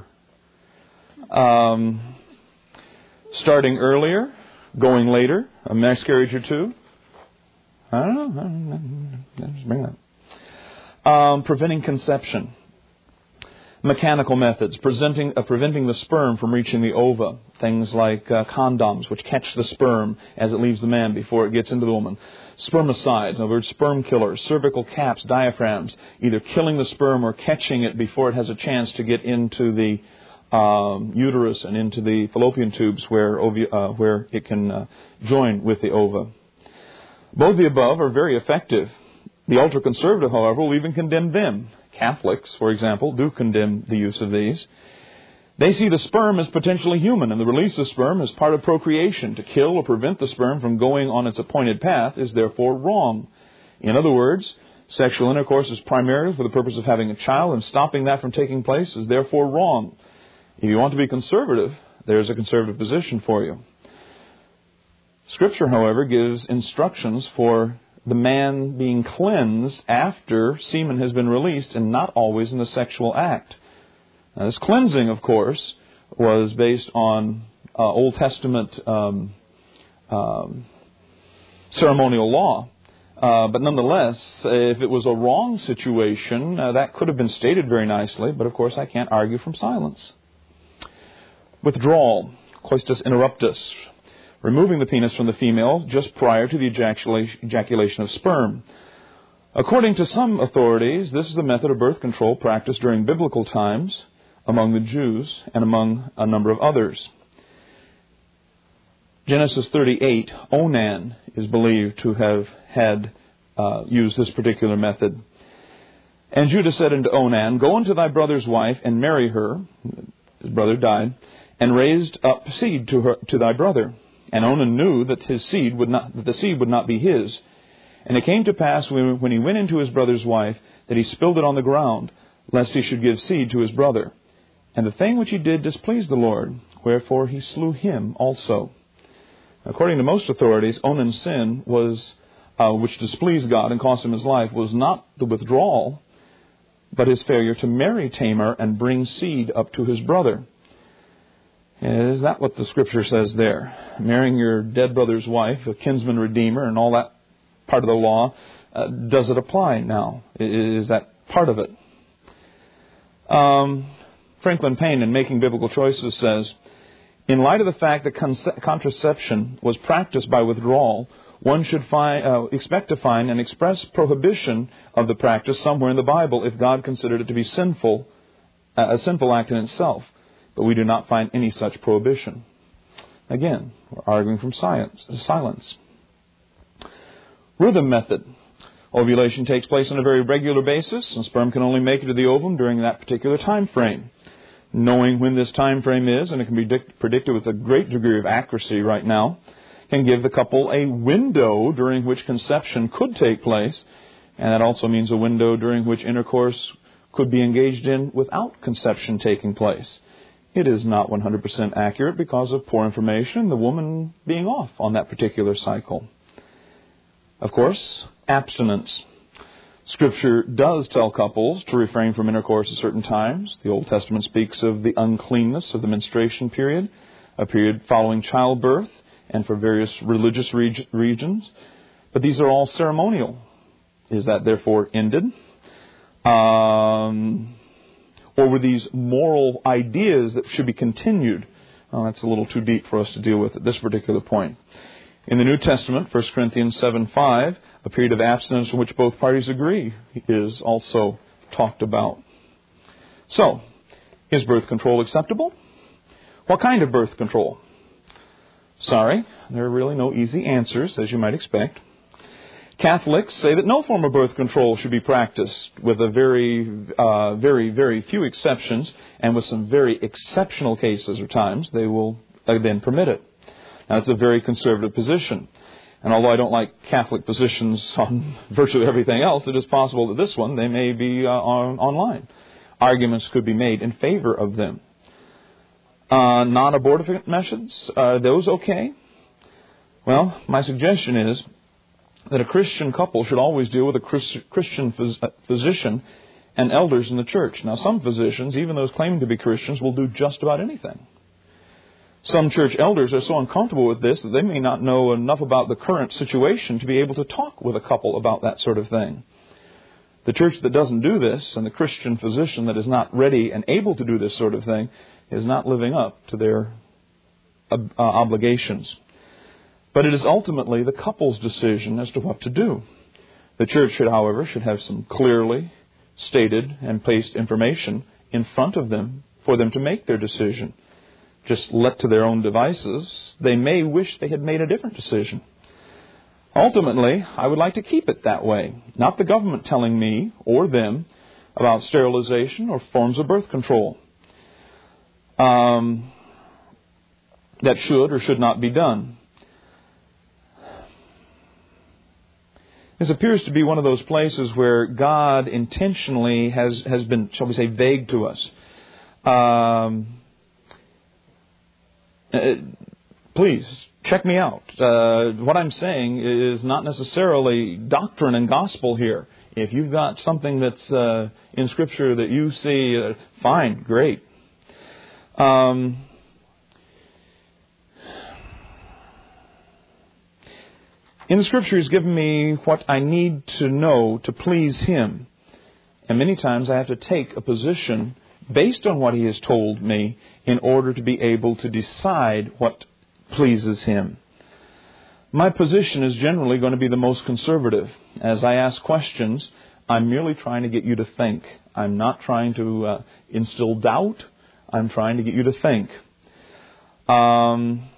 Um, starting earlier, going later, a miscarriage or two. I don't know. I don't know. Just bring that. Um, preventing conception. Mechanical methods, presenting, uh, preventing the sperm from reaching the ova. Things like uh, condoms, which catch the sperm as it leaves the man before it gets into the woman. Spermicides, in other words, sperm killers. Cervical caps, diaphragms, either killing the sperm or catching it before it has a chance to get into the Um, uterus and into the fallopian tubes where ovu- uh, where it can uh, join with the ova. Both the above are very effective. The ultra-conservative, however, will even condemn them. Catholics, for example, do condemn the use of these. They see the sperm as potentially human, and the release of sperm as part of procreation. To kill or prevent the sperm from going on its appointed path is therefore wrong. In other words, sexual intercourse is primarily for the purpose of having a child, and stopping that from taking place is therefore wrong. If you want to be conservative, there's a conservative position for you. Scripture, however, gives instructions for the man being cleansed after semen has been released and not always in the sexual act. Now, this cleansing, of course, was based on uh, Old Testament um, um, ceremonial law. Uh, but nonetheless, if it was a wrong situation, uh, that could have been stated very nicely, but of course I can't argue from silence. Withdrawal, coitus interruptus, removing the penis from the female just prior to the ejaculation, ejaculation of sperm. According to some authorities, this is the method of birth control practiced during biblical times among the Jews and among a number of others. Genesis thirty-eight, Onan is believed to have had uh, used this particular method. And Judah said unto Onan, Go unto thy brother's wife and marry her. His brother died, and raised up seed to her to thy brother. And Onan knew that his seed would not that the seed would not be his. And it came to pass when, when he went into his brother's wife that he spilled it on the ground, lest he should give seed to his brother. And the thing which he did displeased the Lord, wherefore he slew him also. According to most authorities, Onan's sin was, uh, which displeased God and cost him his life, was not the withdrawal, but his failure to marry Tamar and bring seed up to his brother. Is that what the Scripture says there? Marrying your dead brother's wife, a kinsman redeemer, and all that part of the law, uh, does it apply now? Is that part of it? Um, Franklin Payne, in Making Biblical Choices, says, in light of the fact that conce- contraception was practiced by withdrawal, one should find, uh, expect to find an express prohibition of the practice somewhere in the Bible if God considered it to be sinful, uh, a sinful act in itself. But we do not find any such prohibition. Again, we're arguing from science, silence. Rhythm method. Ovulation takes place on a very regular basis, and sperm can only make it to the ovum during that particular time frame. Knowing when this time frame is, and it can be dic- predicted with a great degree of accuracy right now, can give the couple a window during which conception could take place, and that also means a window during which intercourse could be engaged in without conception taking place. It is not one hundred percent accurate because of poor information, the woman being off on that particular cycle. Of course, abstinence. Scripture does tell couples to refrain from intercourse at certain times. The Old Testament speaks of the uncleanness of the menstruation period, a period following childbirth, and for various religious reg- regions. But these are all ceremonial. Is that therefore ended? Um, or were these moral ideas that should be continued? Well, that's a little too deep for us to deal with at this particular point. In the New Testament, First Corinthians seven five, a period of abstinence in which both parties agree is also talked about. So, is birth control acceptable? What kind of birth control? Sorry, there are really no easy answers, as you might expect. Catholics say that no form of birth control should be practiced, with a very, uh, very, very few exceptions, and with some very exceptional cases or times, they will uh, then permit it. Now, it's a very conservative position. And although I don't like Catholic positions on virtually everything else, it is possible that this one, they may be uh, on, online. Arguments could be made in favor of them. Uh, non-abortive methods, are those okay? Well, my suggestion is that a Christian couple should always deal with a Christ, Christian phys- physician and elders in the church. Now, some physicians, even those claiming to be Christians, will do just about anything. Some church elders are so uncomfortable with this that they may not know enough about the current situation to be able to talk with a couple about that sort of thing. The church that doesn't do this, and the Christian physician that is not ready and able to do this sort of thing, is not living up to their uh, obligations. But it is ultimately the couple's decision as to what to do. The church should, however, should have some clearly stated and placed information in front of them for them to make their decision. Just left to their own devices, they may wish they had made a different decision. Ultimately, I would like to keep it that way. Not the government telling me or them about sterilization or forms of birth control um, that should or should not be done. This appears to be one of those places where God intentionally has, has been, shall we say, vague to us. Um... Uh, please check me out. Uh, what I'm saying is not necessarily doctrine and gospel here. If you've got something that's uh, in Scripture that you see, uh, fine, great. Um, in the Scripture, He's given me what I need to know to please Him. And many times I have to take a position based on what He has told me in order to be able to decide what pleases Him. My position is generally going to be the most conservative. As I ask questions, I'm merely trying to get you to think. I'm not trying to uh, instill doubt. I'm trying to get you to think. Um,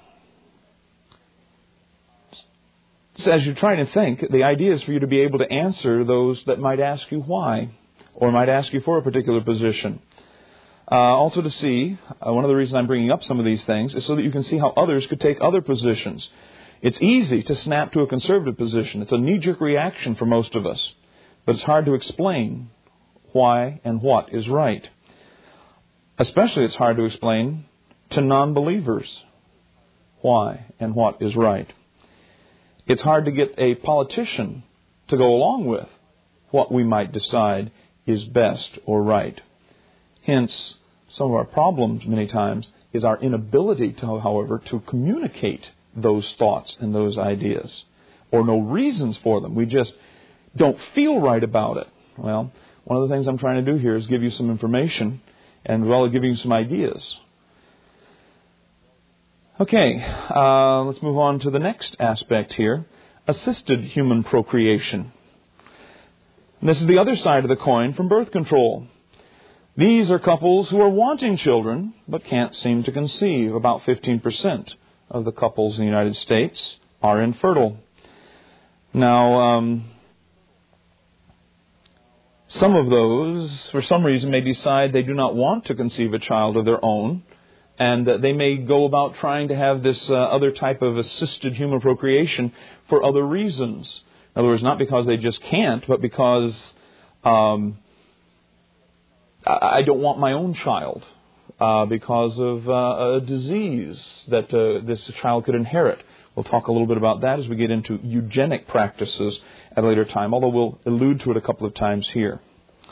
so as you're trying to think, the idea is for you to be able to answer those that might ask you why, or might ask you for a particular position. Uh, also to see, uh, one of the reasons I'm bringing up some of these things is so that you can see how others could take other positions. It's easy to snap to a conservative position. It's a knee-jerk reaction for most of us. But it's hard to explain why and what is right. Especially it's hard to explain to non-believers why and what is right. It's hard to get a politician to go along with what we might decide is best or right. Hence, some of our problems many times is our inability, to, however, to communicate those thoughts and those ideas, or no reasons for them. We just don't feel right about it. Well, one of the things I'm trying to do here is give you some information and as well as giving you some ideas. Okay, uh, let's move on to the next aspect here, assisted human procreation. And this is the other side of the coin from birth control. These are couples who are wanting children, but can't seem to conceive. About fifteen percent of the couples in the United States are infertile. Now, um, some of those, for some reason, may decide they do not want to conceive a child of their own, and that they may go about trying to have this uh, other type of assisted human procreation for other reasons. In other words, not because they just can't, but because um, I don't want my own child uh, because of uh, a disease that uh, this child could inherit. We'll talk a little bit about that as we get into eugenic practices at a later time, although we'll allude to it a couple of times here.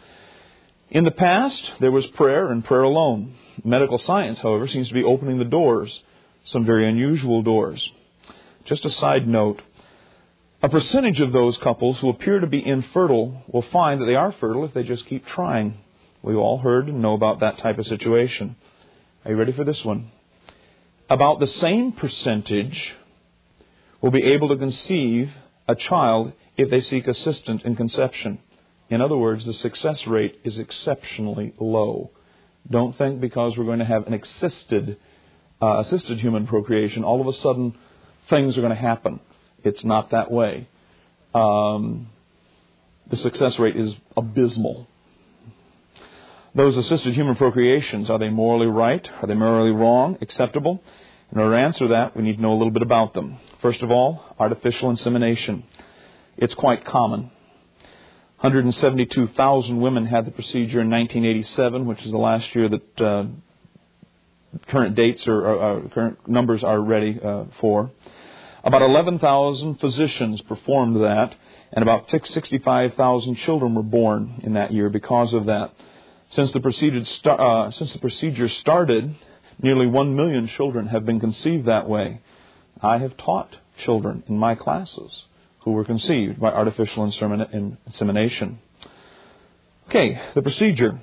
In the past, there was prayer and prayer alone. Medical science, however, seems to be opening the doors, some very unusual doors. Just a side note, a percentage of those couples who appear to be infertile will find that they are fertile if they just keep trying. We've all heard and know about that type of situation. Are you ready for this one? About the same percentage will be able to conceive a child if they seek assistance in conception. In other words, the success rate is exceptionally low. Don't think because we're going to have an assisted, uh, assisted human procreation, all of a sudden things are going to happen. It's not that way. Um, the success rate is abysmal. Those assisted human procreations, are they morally right? Are they morally wrong? Acceptable? In order to answer that, we need to know a little bit about them. First of all, artificial insemination. It's quite common. one hundred seventy-two thousand women had the procedure in nineteen eighty-seven, which is the last year that uh, current dates or, or, or current numbers are ready uh, for. About eleven thousand physicians performed that, and about sixty-five thousand children were born in that year because of that. Since the procedure, uh, since the procedure started, nearly one million children have been conceived that way. I have taught children in my classes who were conceived by artificial insemination. Okay, the procedure.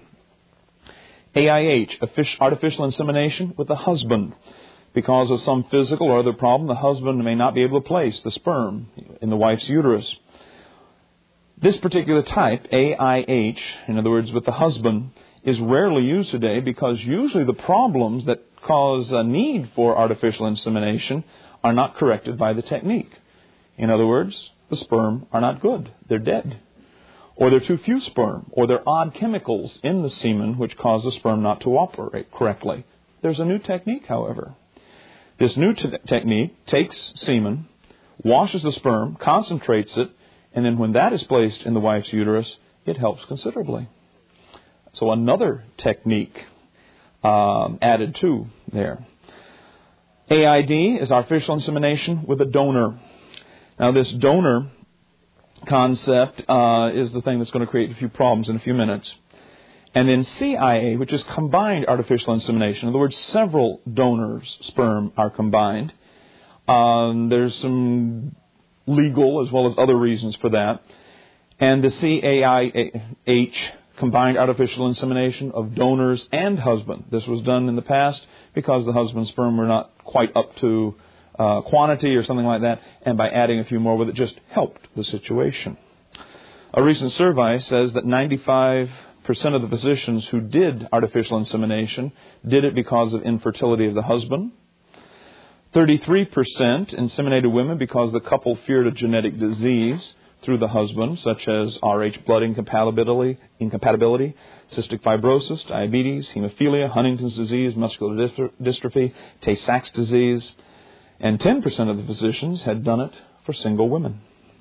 A I H, artificial insemination with the husband. Because of some physical or other problem, the husband may not be able to place the sperm in the wife's uterus. This particular type, A I H, in other words, with the husband, is rarely used today because usually the problems that cause a need for artificial insemination are not corrected by the technique. In other words, the sperm are not good. They're dead. Or there are too few sperm. Or there are odd chemicals in the semen which cause the sperm not to operate correctly. There's a new technique, however. This new te- technique takes semen, washes the sperm, concentrates it, and then when that is placed in the wife's uterus, it helps considerably. So another technique um, added to there. A I D is artificial insemination with a donor. Now, this donor concept uh, is the thing that's going to create a few problems in a few minutes. And then C I A, which is combined artificial insemination. In other words, several donors' sperm are combined. Um, there's some legal as well as other reasons for that. And the C A I H, combined artificial insemination of donors and husband. This was done in the past because the husband's sperm were not quite up to uh, quantity or something like that, and by adding a few more with it just helped the situation. A recent survey says that ninety-five percent of the physicians who did artificial insemination did it because of infertility of the husband. thirty-three percent inseminated women because the couple feared a genetic disease through the husband, such as R H blood incompatibility, incompatibility, cystic fibrosis, diabetes, hemophilia, Huntington's disease, muscular dystrophy, Tay-Sachs disease. And ten percent of the physicians had done it for single women.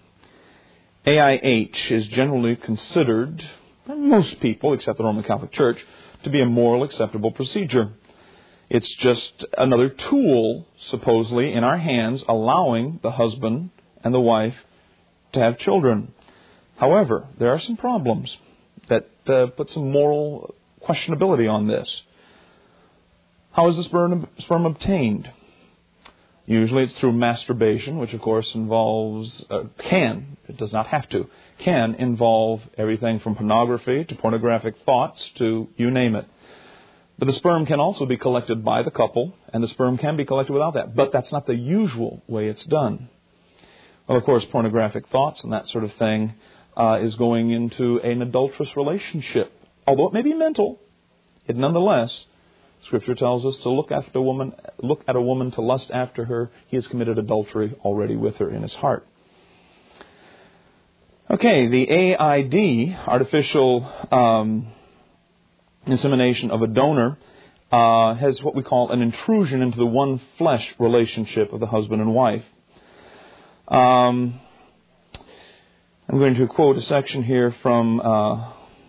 A I H is generally considered, by most people, except the Roman Catholic Church, to be a moral acceptable procedure. It's just another tool, supposedly, in our hands, allowing the husband and the wife to have children. However, there are some problems that uh, put some moral questionability on this. How is the sperm, sperm obtained? Usually it's through masturbation, which of course involves, uh, can, it does not have to, can involve everything from pornography to pornographic thoughts to you name it. But the sperm can also be collected by the couple, and the sperm can be collected without that. But that's not the usual way it's done. Well, of course, pornographic thoughts and that sort of thing uh, is going into an adulterous relationship. Although it may be mental, it nonetheless, Scripture tells us to look after a woman, look at a woman to lust after her. He has committed adultery already with her in his heart. Okay, the A I D, artificial um, insemination of a donor, uh, has what we call an intrusion into the one flesh relationship of the husband and wife. Um, I'm going to quote a section here from uh,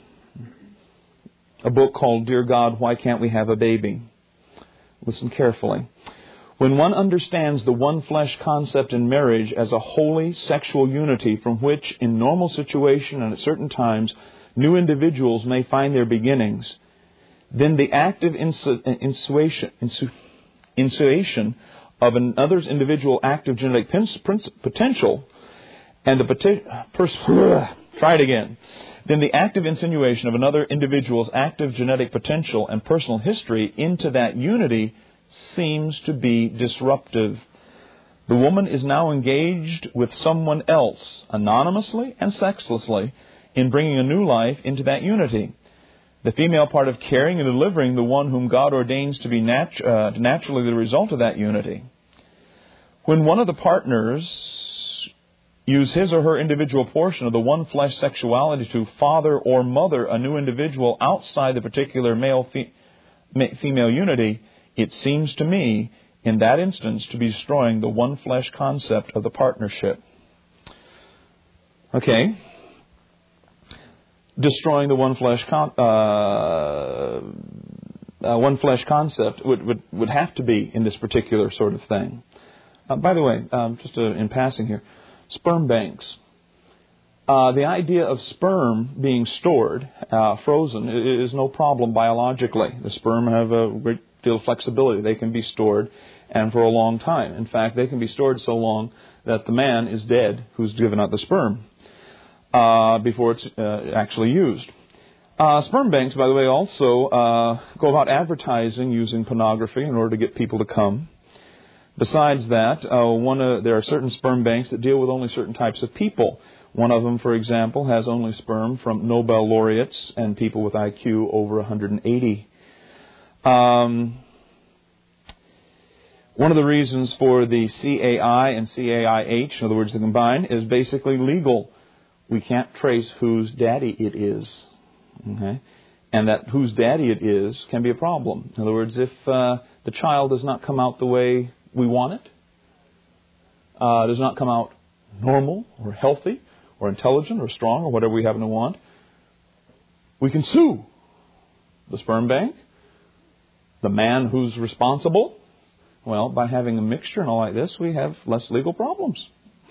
a book called Dear God, Why Can't We Have a Baby? Listen carefully. When one understands the one flesh concept in marriage as a holy sexual unity from which, in normal situation and at certain times, new individuals may find their beginnings, then the active insu- insuation, insu- insuation of another's individual active genetic potential and the poti- pers- try it again. Then the active insinuation of another individual's active genetic potential and personal history into that unity seems to be disruptive. The woman is now engaged with someone else, anonymously and sexlessly, in bringing a new life into that unity. The female part of carrying and delivering the one whom God ordains to be nat- uh, naturally the result of that unity. When one of the partners use his or her individual portion of the one flesh sexuality to father or mother a new individual outside the particular male-female unity, it seems to me, in that instance, to be destroying the one flesh concept of the partnership. Okay. Destroying the one flesh con- uh, uh, one flesh concept would, would, would have to be in this particular sort of thing. Uh, by the way, um, just uh, in passing here, sperm banks. Uh, the idea of sperm being stored, uh, frozen, is no problem biologically. The sperm have a great deal of flexibility. They can be stored, and for a long time. In fact, they can be stored so long that the man is dead who's given out the sperm uh, before it's uh, actually used. Uh, sperm banks, by the way, also uh, go about advertising using pornography in order to get people to come. Besides that, uh, one uh, there are certain sperm banks that deal with only certain types of people. One of them, for example, has only sperm from Nobel laureates and people with I Q over one hundred eighty. Um, one of the reasons for the C A I and C A I H, in other words, the combined, is basically legal. We can't trace whose daddy it is. Okay? And that whose daddy it is can be a problem. In other words, if uh, the child does not come out the way we want it, uh, does not come out normal or healthy or intelligent or strong or whatever we happen to want, we can sue the sperm bank, the man who's responsible, Well, by having a mixture and all like this, we have less legal problems.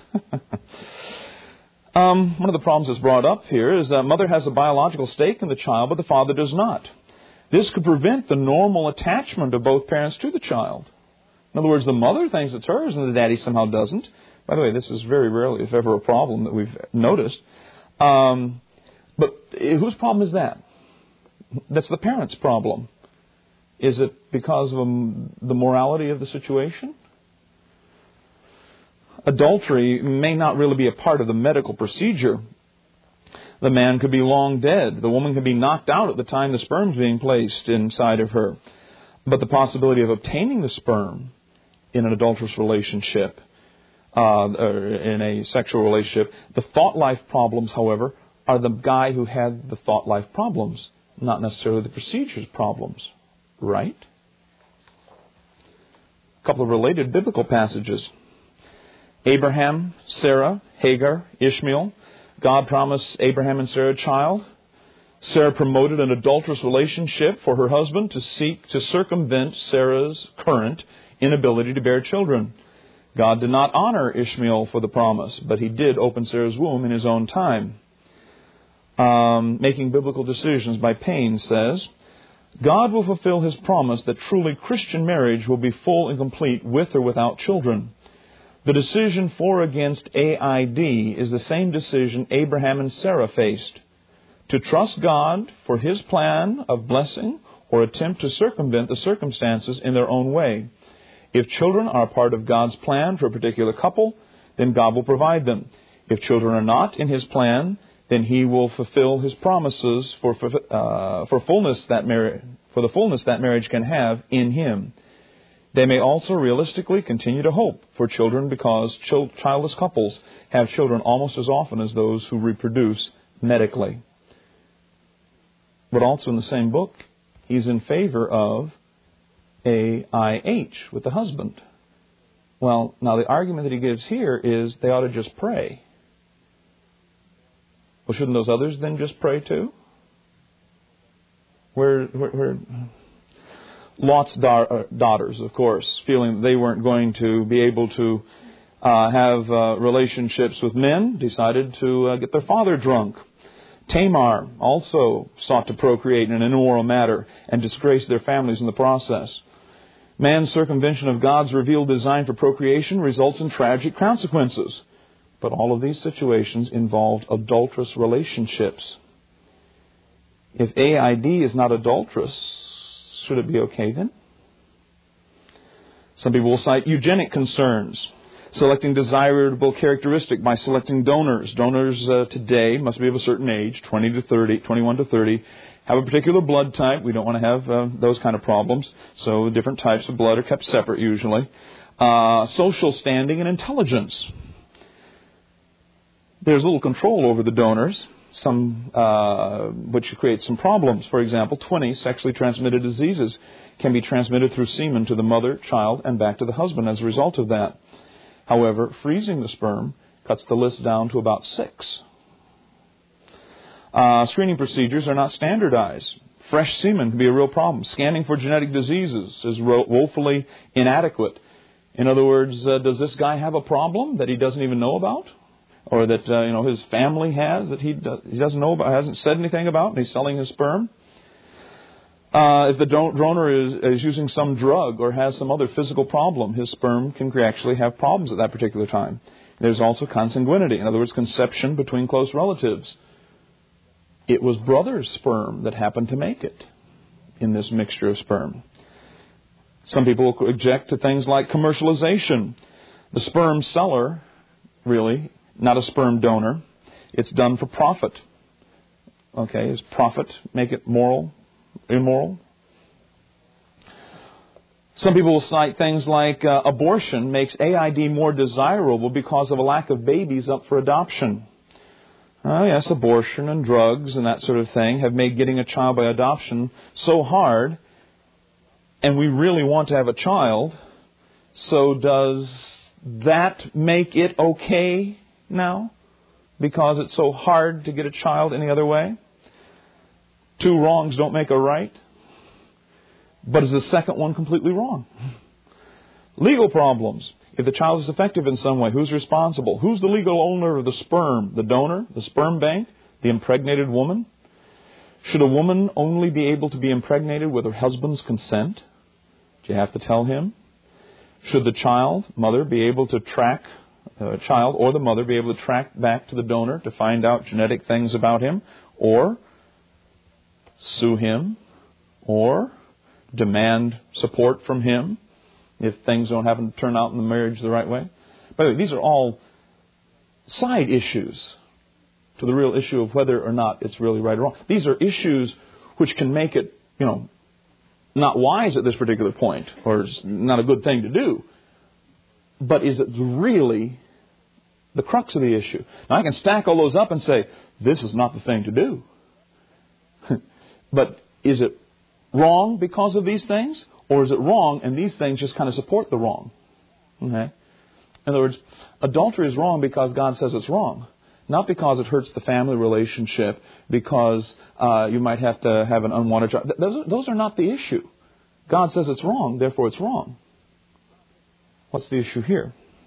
um, one of the problems that's brought up here is that mother has a biological stake in the child, but the father does not. This could prevent the normal attachment of both parents to the child. In other words, the mother thinks it's hers and the daddy somehow doesn't. By the way, this is very rarely, if ever, a problem that we've noticed. Um, but whose problem is that? That's the parent's problem. Is it because of um, the morality of the situation? Adultery may not really be a part of the medical procedure. The man could be long dead. The woman could be knocked out at the time the sperm's being placed inside of her. But the possibility of obtaining the sperm in an adulterous relationship, uh, or in a sexual relationship, the thought life problems, however, are the guy who had the thought life problems, not necessarily the procedures problems. Right? A couple of related biblical passages. Abraham, Sarah, Hagar, Ishmael. God promised Abraham and Sarah a child. Sarah promoted an adulterous relationship for her husband to seek to circumvent Sarah's current inability to bear children. God did not honor Ishmael for the promise, but he did open Sarah's womb in his own time. Um, Making Biblical Decisions by Payne says, God will fulfill his promise that truly Christian marriage will be full and complete with or without children. The decision for or against A I D is the same decision Abraham and Sarah faced. To trust God for his plan of blessing or attempt to circumvent the circumstances in their own way. If children are part of God's plan for a particular couple, then God will provide them. If children are not in his plan, then he will fulfill his promises for for, uh, for fullness that marriage for the fullness that marriage can have in him. They may also realistically continue to hope for children because child, childless couples have children almost as often as those who reproduce medically. But also in the same book, he's in favor of A I H with the husband. Well, now the argument that he gives here is they ought to just pray. Well, shouldn't those others then just pray too? Where, where, where Lot's da- daughters, of course, feeling that they weren't going to be able to uh, have uh, relationships with men, decided to uh, get their father drunk. Tamar also sought to procreate in an immoral manner and disgrace their families in the process. Man's circumvention of God's revealed design for procreation results in tragic consequences. But all of these situations involved adulterous relationships. If A I D is not adulterous, should it be okay then? Some people will cite eugenic concerns, selecting desirable characteristic by selecting donors. Donors uh, today must be of a certain age, twenty to thirty, twenty-one to thirty, have a particular blood type. We don't want to have uh, those kind of problems. So different types of blood are kept separate usually. Uh, social standing and intelligence. There's little control over the donors, some uh, which creates some problems. For example, twenty sexually transmitted diseases can be transmitted through semen to the mother, child, and back to the husband as a result of that. However, freezing the sperm cuts the list down to about six. Uh, screening procedures are not standardized. Fresh semen can be a real problem. Scanning for genetic diseases is ro- woefully inadequate. In other words, uh, does this guy have a problem that he doesn't even know about? Or that uh, you know his family has that he does, he doesn't know about, hasn't said anything about, and he's selling his sperm. Uh, if the donor is, is using some drug or has some other physical problem, his sperm can actually have problems at that particular time. There's also consanguinity, in other words, conception between close relatives. It was brother's sperm that happened to make it in this mixture of sperm. Some people object to things like commercialization. The sperm seller, really, not a sperm donor. It's done for profit. Okay, is profit make it moral, immoral? Some people will cite things like uh, abortion makes A I D more desirable because of a lack of babies up for adoption. Oh yes, abortion and drugs and that sort of thing have made getting a child by adoption so hard, and we really want to have a child. So does that make it okay now, because it's so hard to get a child any other way? Two wrongs don't make a right. But is the second one completely wrong? Legal problems. If the child is defective in some way, who's responsible? Who's the legal owner of the sperm? The donor? The sperm bank? The impregnated woman? Should a woman only be able to be impregnated with her husband's consent? Do you have to tell him? Should the child, mother, be able to track, uh, child or the mother be able to track back to the donor to find out genetic things about him? Or sue him? Or demand support from him if things don't happen to turn out in the marriage the right way? By the way, these are all side issues to the real issue of whether or not it's really right or wrong. These are issues which can make it, you know, not wise at this particular point, or it's not a good thing to do. But is it really the crux of the issue? Now, I can stack all those up and say, this is not the thing to do. But is it wrong because of these things? Or is it wrong and these things just kind of support the wrong? Okay? In other words, adultery is wrong because God says it's wrong. Not because it hurts the family relationship, because uh, you might have to have an unwanted child. Those, those are not the issue. God says it's wrong, therefore it's wrong. What's the issue here?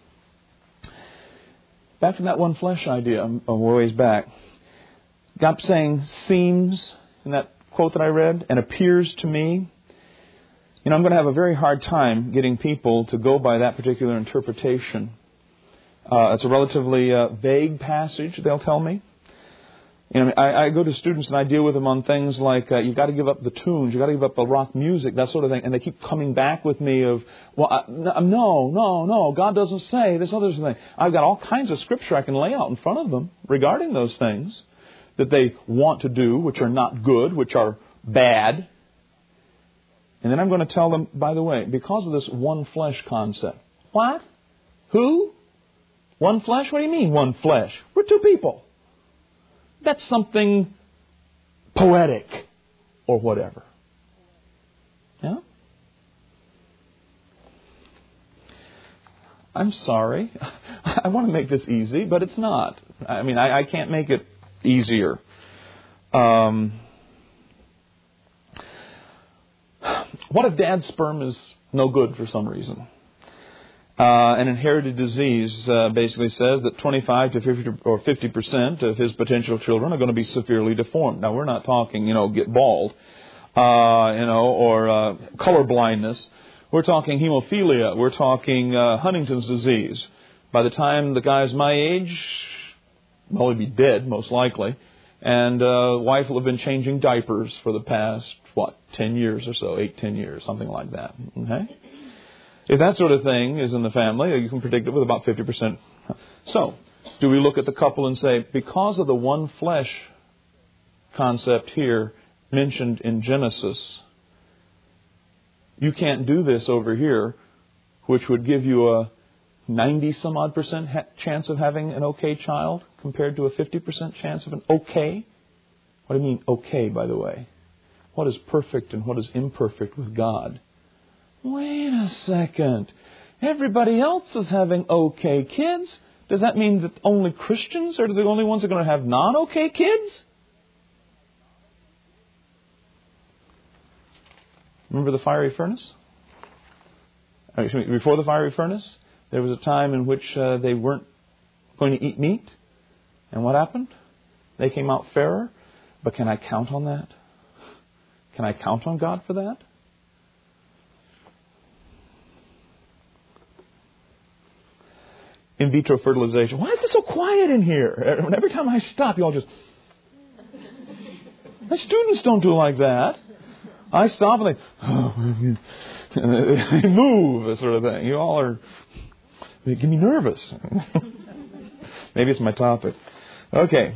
Back from that one flesh idea a ways back. God saying seems in that quote that I read, and appears to me. You know, I'm going to have a very hard time getting people to go by that particular interpretation. Uh, it's a relatively uh, vague passage, they'll tell me. You know, I, I go to students and I deal with them on things like, uh, you've got to give up the tunes, you've got to give up the rock music, that sort of thing. And they keep coming back with me of, well, I, no, no, no, God doesn't say this other thing. I've got all kinds of scripture I can lay out in front of them regarding those things that they want to do, which are not good, which are bad. And then I'm going to tell them, by the way, because of this one flesh concept. What? Who? One flesh? What do you mean, one flesh? We're two people. That's something poetic or whatever. Yeah? I'm sorry. I want to make this easy, but it's not. I mean, I, I can't make it easier. Um, what if dad's sperm is no good for some reason? Uh, an inherited disease uh, basically says that twenty-five to fifty or fifty percent of his potential children are going to be severely deformed. Now, we're not talking, you know, get bald, uh, you know, or uh, color blindness. We're talking hemophilia. We're talking uh, Huntington's disease. By the time the guy's my age, well, he'll be dead, most likely. And uh, wife will have been changing diapers for the past, what, ten years or so, eight, ten years, something like that. Okay? If that sort of thing is in the family, you can predict it with about fifty percent. So, do we look at the couple and say, because of the one flesh concept here mentioned in Genesis, you can't do this over here, which would give you a ninety some odd percent ha- chance of having an okay child compared to a fifty percent chance of an okay? What do you mean okay, by the way? What is perfect and what is imperfect with God? Wait a second. Everybody else is having okay kids. Does that mean that only Christians are the only ones that are going to have non-okay kids? Remember the fiery furnace? Before the fiery furnace, there was a time in which uh, they weren't going to eat meat. And what happened? They came out fairer. But can I count on that? Can I count on God for that? In vitro fertilization. Why is it so quiet in here? Every time I stop, you all just... My students don't do like that. I stop and they... Oh, they move, that sort of thing. You all are... They get me nervous. Maybe it's my topic. Okay.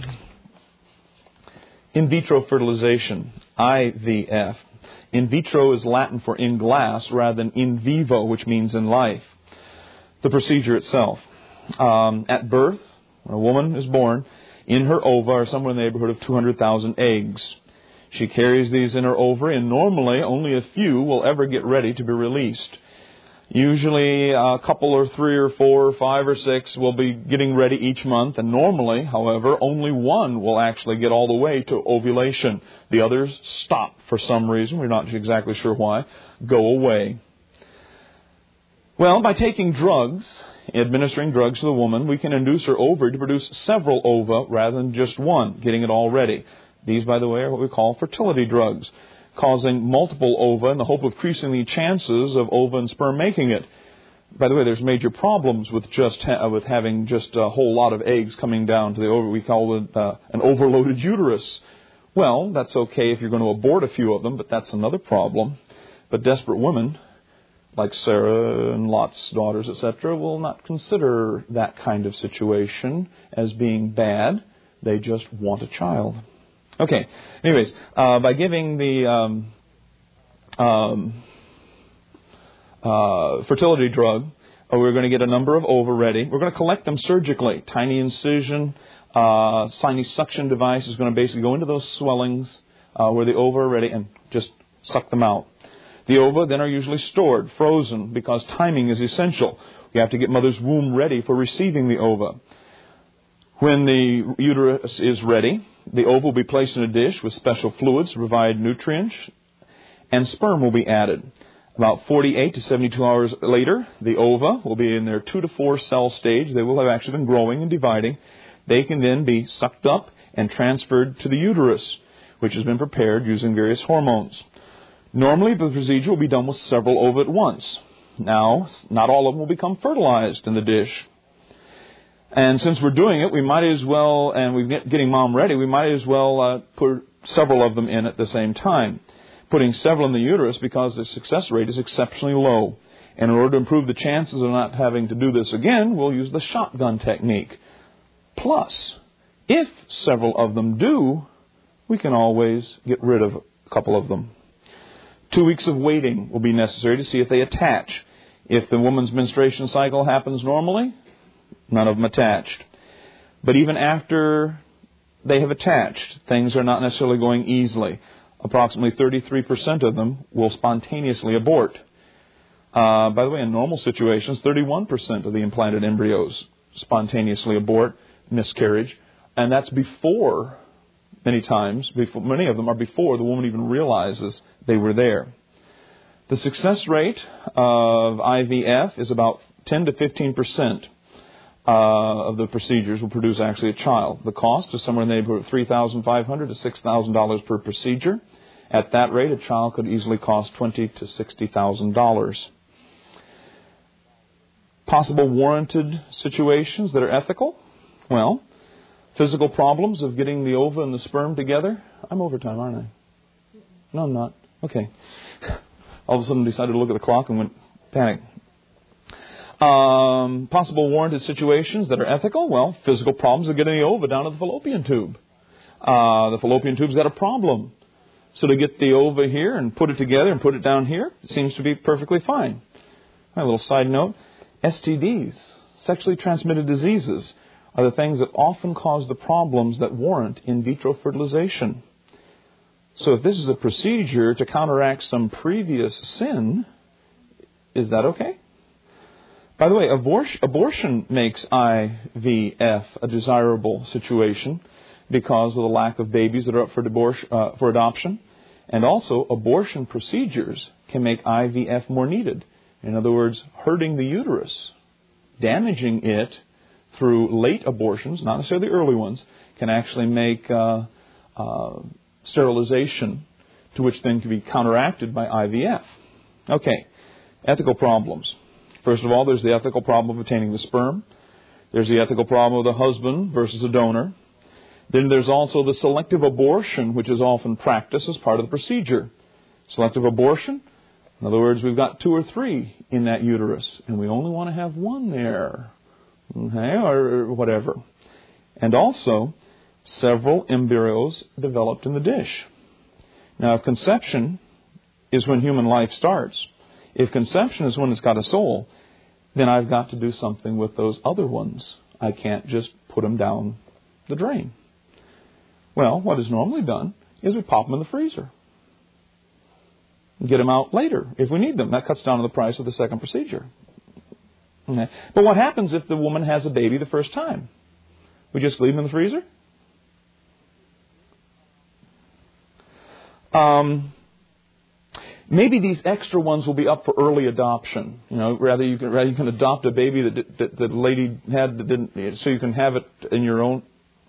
In vitro fertilization. I V F. In vitro is Latin for in glass rather than in vivo, which means in life. The procedure itself. Um, at birth, when a woman is born, in her ova are somewhere in the neighborhood of two hundred thousand eggs. She carries these in her ovary, and normally only a few will ever get ready to be released. Usually a couple or three or four or five or six will be getting ready each month, and normally, however, only one will actually get all the way to ovulation. The others stop for some reason, we're not exactly sure why, go away. Well, by taking drugs, administering drugs to the woman, we can induce her ovary to produce several ova rather than just one, getting it all ready. These, by the way, are what we call fertility drugs, causing multiple ova in the hope of increasing the chances of ova and sperm making it. By the way, there's major problems with just ha- with having just a whole lot of eggs coming down to the ovary. We call it uh, an overloaded uterus. Well, that's okay if you're going to abort a few of them, but that's another problem. But desperate women, like Sarah and Lot's daughters, et cetera, will not consider that kind of situation as being bad. They just want a child. Okay. Anyways, uh, by giving the um, um, uh, fertility drug, uh, we're going to get a number of ova ready. We're going to collect them surgically. Tiny incision, uh, tiny suction device is going to basically go into those swellings uh, where the ova are ready and just suck them out. The ova then are usually stored, frozen, because timing is essential. We have to get mother's womb ready for receiving the ova. When the uterus is ready, the ova will be placed in a dish with special fluids to provide nutrients, and sperm will be added. About forty-eight to seventy-two hours later, the ova will be in their two to four cell stage. They will have actually been growing and dividing. They can then be sucked up and transferred to the uterus, which has been prepared using various hormones. Normally, the procedure will be done with several ova at once. Now, not all of them will become fertilized in the dish. And since we're doing it, we might as well, and we're getting mom ready, we might as well uh, put several of them in at the same time. Putting several in the uterus because the success rate is exceptionally low. And in order to improve the chances of not having to do this again, we'll use the shotgun technique. Plus, if several of them do, we can always get rid of a couple of them. Two weeks of waiting will be necessary to see if they attach. If the woman's menstruation cycle happens normally, none of them attached. But even after they have attached, things are not necessarily going easily. Approximately thirty-three percent of them will spontaneously abort. Uh, by the way, in normal situations, thirty-one percent of the implanted embryos spontaneously abort, miscarriage, and that's before, many times, before, many of them are before the woman even realizes they were there. The success rate of I V F is about ten to fifteen percent uh, of the procedures will produce actually a child. The cost is somewhere in the neighborhood of three thousand five hundred dollars to six thousand dollars per procedure. At that rate, a child could easily cost twenty thousand to sixty thousand dollars. Possible warranted situations that are ethical? Well, physical problems of getting the ova and the sperm together. I'm over time, aren't I? No, I'm not. Okay. All of a sudden decided to look at the clock and went panic. Um, possible warranted situations that are ethical? Well, physical problems of getting the ova down to the fallopian tube. Uh, the fallopian tube's got a problem. So to get the ova here and put it together and put it down here, it seems to be perfectly fine. A little side note, S T Ds, sexually transmitted diseases, are the things that often cause the problems that warrant in vitro fertilization. So if this is a procedure to counteract some previous sin, is that okay? By the way, abortion, abortion makes I V F a desirable situation because of the lack of babies that are up for, divorce, uh, for adoption. And also, abortion procedures can make I V F more needed. In other words, hurting the uterus, damaging it through late abortions, not necessarily the early ones, can actually make uh, uh, sterilization, to which then can be counteracted by I V F. Okay, ethical problems. First of all, there's the ethical problem of obtaining the sperm. There's the ethical problem of the husband versus a donor. Then there's also the selective abortion, which is often practiced as part of the procedure. Selective abortion, in other words, we've got two or three in that uterus, and we only want to have one there, okay, or whatever. And also, several embryos developed in the dish. Now, if conception is when human life starts, if conception is when it's got a soul, then I've got to do something with those other ones. I can't just put them down the drain. Well, what is normally done is we pop them in the freezer. Get them out later if we need them. That cuts down on the price of the second procedure. Okay. But what happens if the woman has a baby the first time? We just leave them in the freezer? Um, maybe these extra ones will be up for early adoption. You know, rather you can rather you can adopt a baby that that, that the lady had that didn't, so you can have it in your own.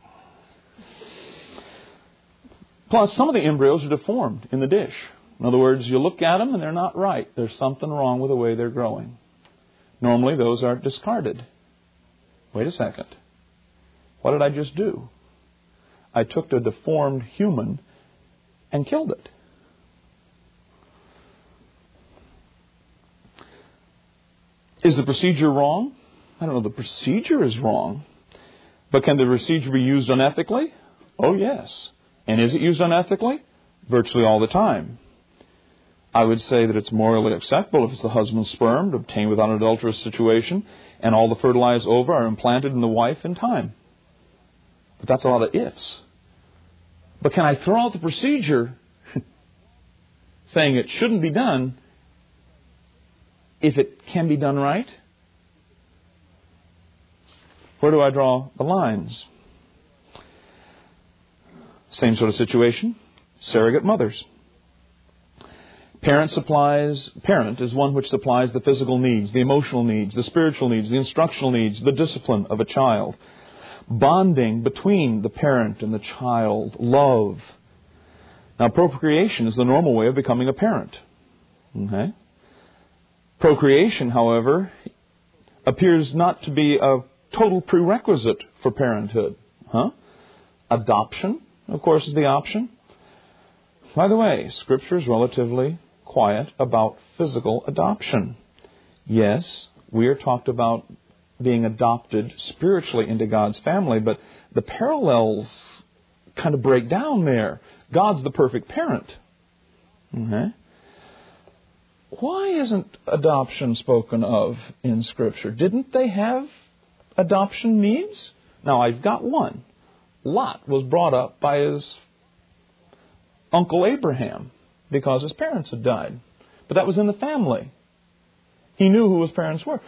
Plus, some of the embryos are deformed in the dish. In other words, you look at them and they're not right. There's something wrong with the way they're growing. Normally, those are discarded. Wait a second. What did I just do? I took a deformed human and killed it. Is the procedure wrong? I don't know. The procedure is wrong. But can the procedure be used unethically? Oh, yes. And is it used unethically? Virtually all the time. I would say that it's morally acceptable if it's the husband's sperm obtained without an adulterous situation and all the fertilized ova are implanted in the wife in time. But that's a lot of ifs. But can I throw out the procedure saying it shouldn't be done if it can be done right? Where do I draw the lines? Same sort of situation. Surrogate mothers. Parent supplies, parent is one which supplies the physical needs, the emotional needs, the spiritual needs, the instructional needs, the discipline of a child. Bonding between the parent and the child. Love. Now, procreation is the normal way of becoming a parent. Okay? Procreation, however, appears not to be a total prerequisite for parenthood. Huh? Adoption, of course, is the option. By the way, Scripture is relatively quiet about physical adoption. Yes, we are talked about being adopted spiritually into God's family, but the parallels kind of break down there. God's the perfect parent. Okay? Why isn't adoption spoken of in Scripture? Didn't they have adoption needs? Now, I've got one. Lot was brought up by his Uncle Abraham because his parents had died. But that was in the family. He knew who his parents were.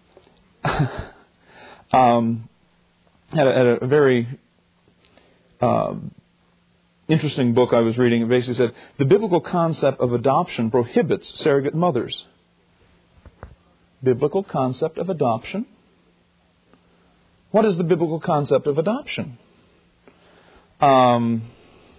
um, had, a, had a very uh, interesting book I was reading. It basically said, the biblical concept of adoption prohibits surrogate mothers. Biblical concept of adoption. What is the biblical concept of adoption? Um...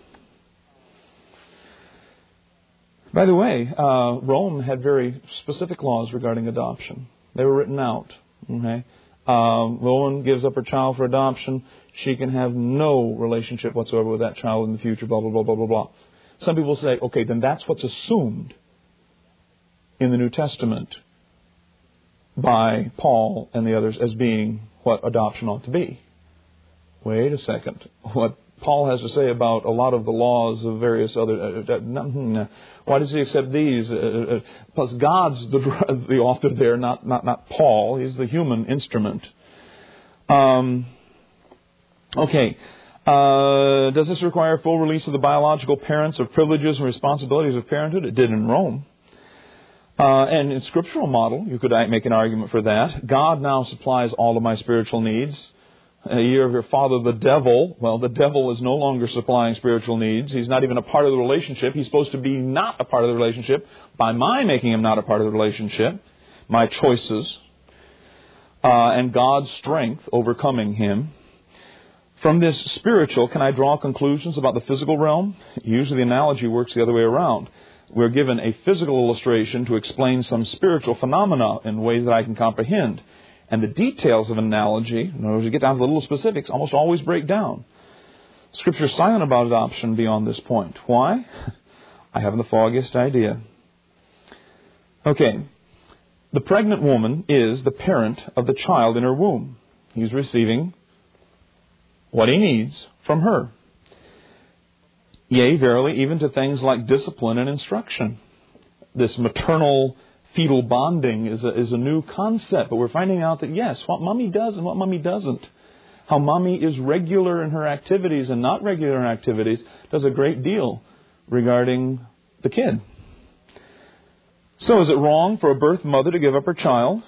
By the way, uh, Rome had very specific laws regarding adoption. They were written out. Okay, um, woman gives up her child for adoption. She can have no relationship whatsoever with that child in the future. Blah blah blah blah blah blah. Some people say, okay, then that's what's assumed in the New Testament by Paul and the others as being what adoption ought to be. Wait a second. What Paul has to say about a lot of the laws of various other... Uh, uh, why does he accept these? Uh, uh, plus, God's the, the author there, not, not, not Paul. He's the human instrument. Um, okay. Uh, does this require full release of the biological parents of privileges and responsibilities of parenthood? It did in Rome. Uh, and in scriptural model, you could make an argument for that. God now supplies all of my spiritual needs. Uh, you have your father, the devil. Well, the devil is no longer supplying spiritual needs. He's not even a part of the relationship. He's supposed to be not a part of the relationship by my making him not a part of the relationship, my choices, uh, and God's strength overcoming him. From this spiritual, can I draw conclusions about the physical realm? Usually the analogy works the other way around. We're given a physical illustration to explain some spiritual phenomena in ways that I can comprehend. And the details of an analogy, in other words, you get down to the little specifics, almost always break down. Scripture is silent about adoption beyond this point. Why? I haven't the foggiest idea. Okay. The pregnant woman is the parent of the child in her womb. He's receiving what he needs from her. Yea, verily, even to things like discipline and instruction. This maternal fetal bonding is a, is a new concept, but we're finding out that yes, what mommy does and what mommy doesn't, how mommy is regular in her activities and not regular in her activities, does a great deal regarding the kid. So is it wrong for a birth mother to give up her child?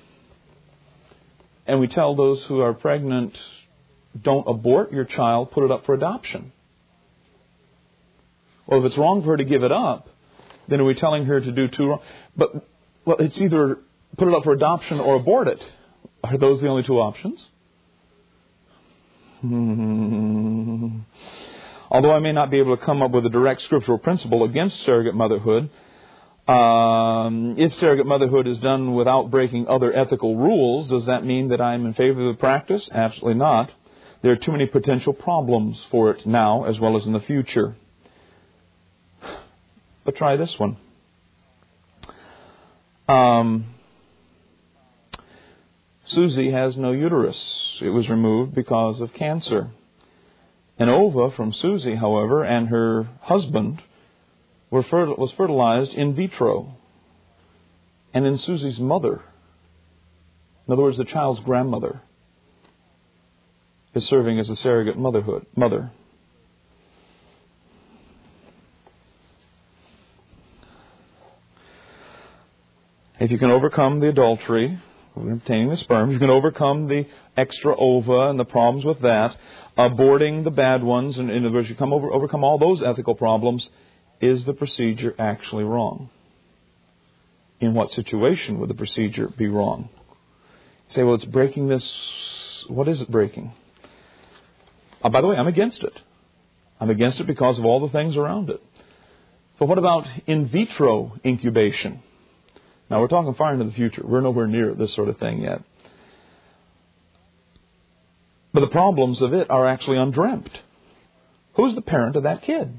And we tell those who are pregnant, don't abort your child, put it up for adoption. Well, if it's wrong for her to give it up, then are we telling her to do two wrong? But, well, it's either put it up for adoption or abort it. Are those the only two options? Hmm. Although I may not be able to come up with a direct scriptural principle against surrogate motherhood, um, if surrogate motherhood is done without breaking other ethical rules, does that mean that I'm in favor of the practice? Absolutely not. There are too many potential problems for it now as well as in the future. But try this one. Um, Susie has no uterus. It was removed because of cancer. An ova from Susie, however, and her husband were fertil- was fertilized in vitro. And in Susie's mother, in other words, the child's grandmother, is serving as a surrogate motherhood mother. If you can overcome the adultery, obtaining the sperm, you can overcome the extra ova and the problems with that, aborting the bad ones, and in other words, you come over, overcome all those ethical problems, is the procedure actually wrong? In what situation would the procedure be wrong? You say, well, it's breaking this. What is it breaking? Uh, by the way, I'm against it. I'm against it because of all the things around it. But what about in vitro incubation? Now, we're talking far into the future. We're nowhere near this sort of thing yet. But the problems of it are actually undreamt. Who's the parent of that kid?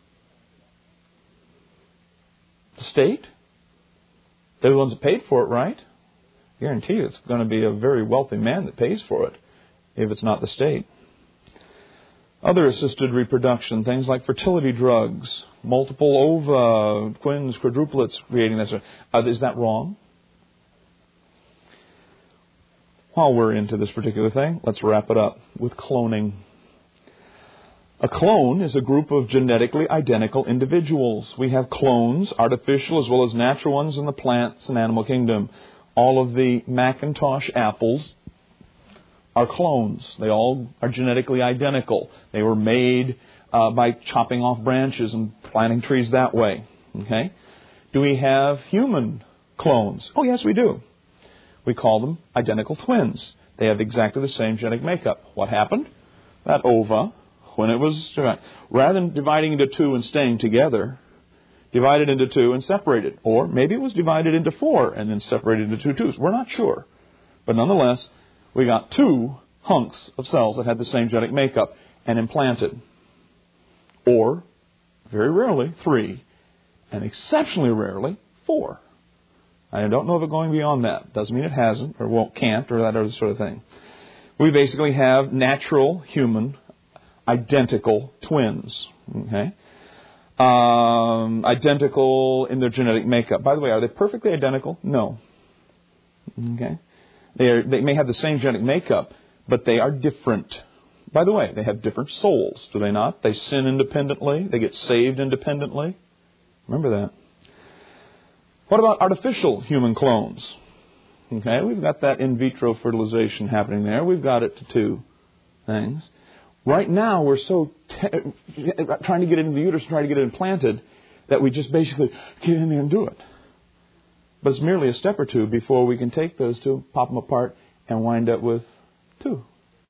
The state? They're the ones that paid for it, right? I guarantee you it's going to be a very wealthy man that pays for it, if it's not the state. Other assisted reproduction, things like fertility drugs, multiple ova, twins, quadruplets, creating this. Uh, is that wrong? While we're into this particular thing, let's wrap it up with cloning. A clone is a group of genetically identical individuals. We have clones, artificial as well as natural ones, in the plants and animal kingdom. All of the Macintosh apples are clones. They all are genetically identical. They were made uh, by chopping off branches and planting trees that way. Okay? Do we have human clones? Oh, yes, we do. We call them identical twins. They have exactly the same genetic makeup. What happened? That ova, when it was, rather than dividing into two and staying together, divided into two and separated. Or maybe it was divided into four and then separated into two twos. We're not sure. But nonetheless, we got two hunks of cells that had the same genetic makeup and implanted. Or, very rarely, three. And exceptionally rarely, four. I don't know of it going beyond that. Doesn't mean it hasn't or won't, can't, or that other sort of thing. We basically have natural, human, identical twins. Okay? Um, identical in their genetic makeup. By the way, are they perfectly identical? No. Okay? They, are, they may have the same genetic makeup, but they are different. By the way, they have different souls, do they not? They sin independently. They get saved independently. Remember that. What about artificial human clones? Okay, we've got that in vitro fertilization happening there. We've got it to two things. Right now, we're so te- trying to get it in the uterus, trying to get it implanted, that we just basically get in there and do it. But it's merely a step or two before we can take those two, pop them apart, and wind up with two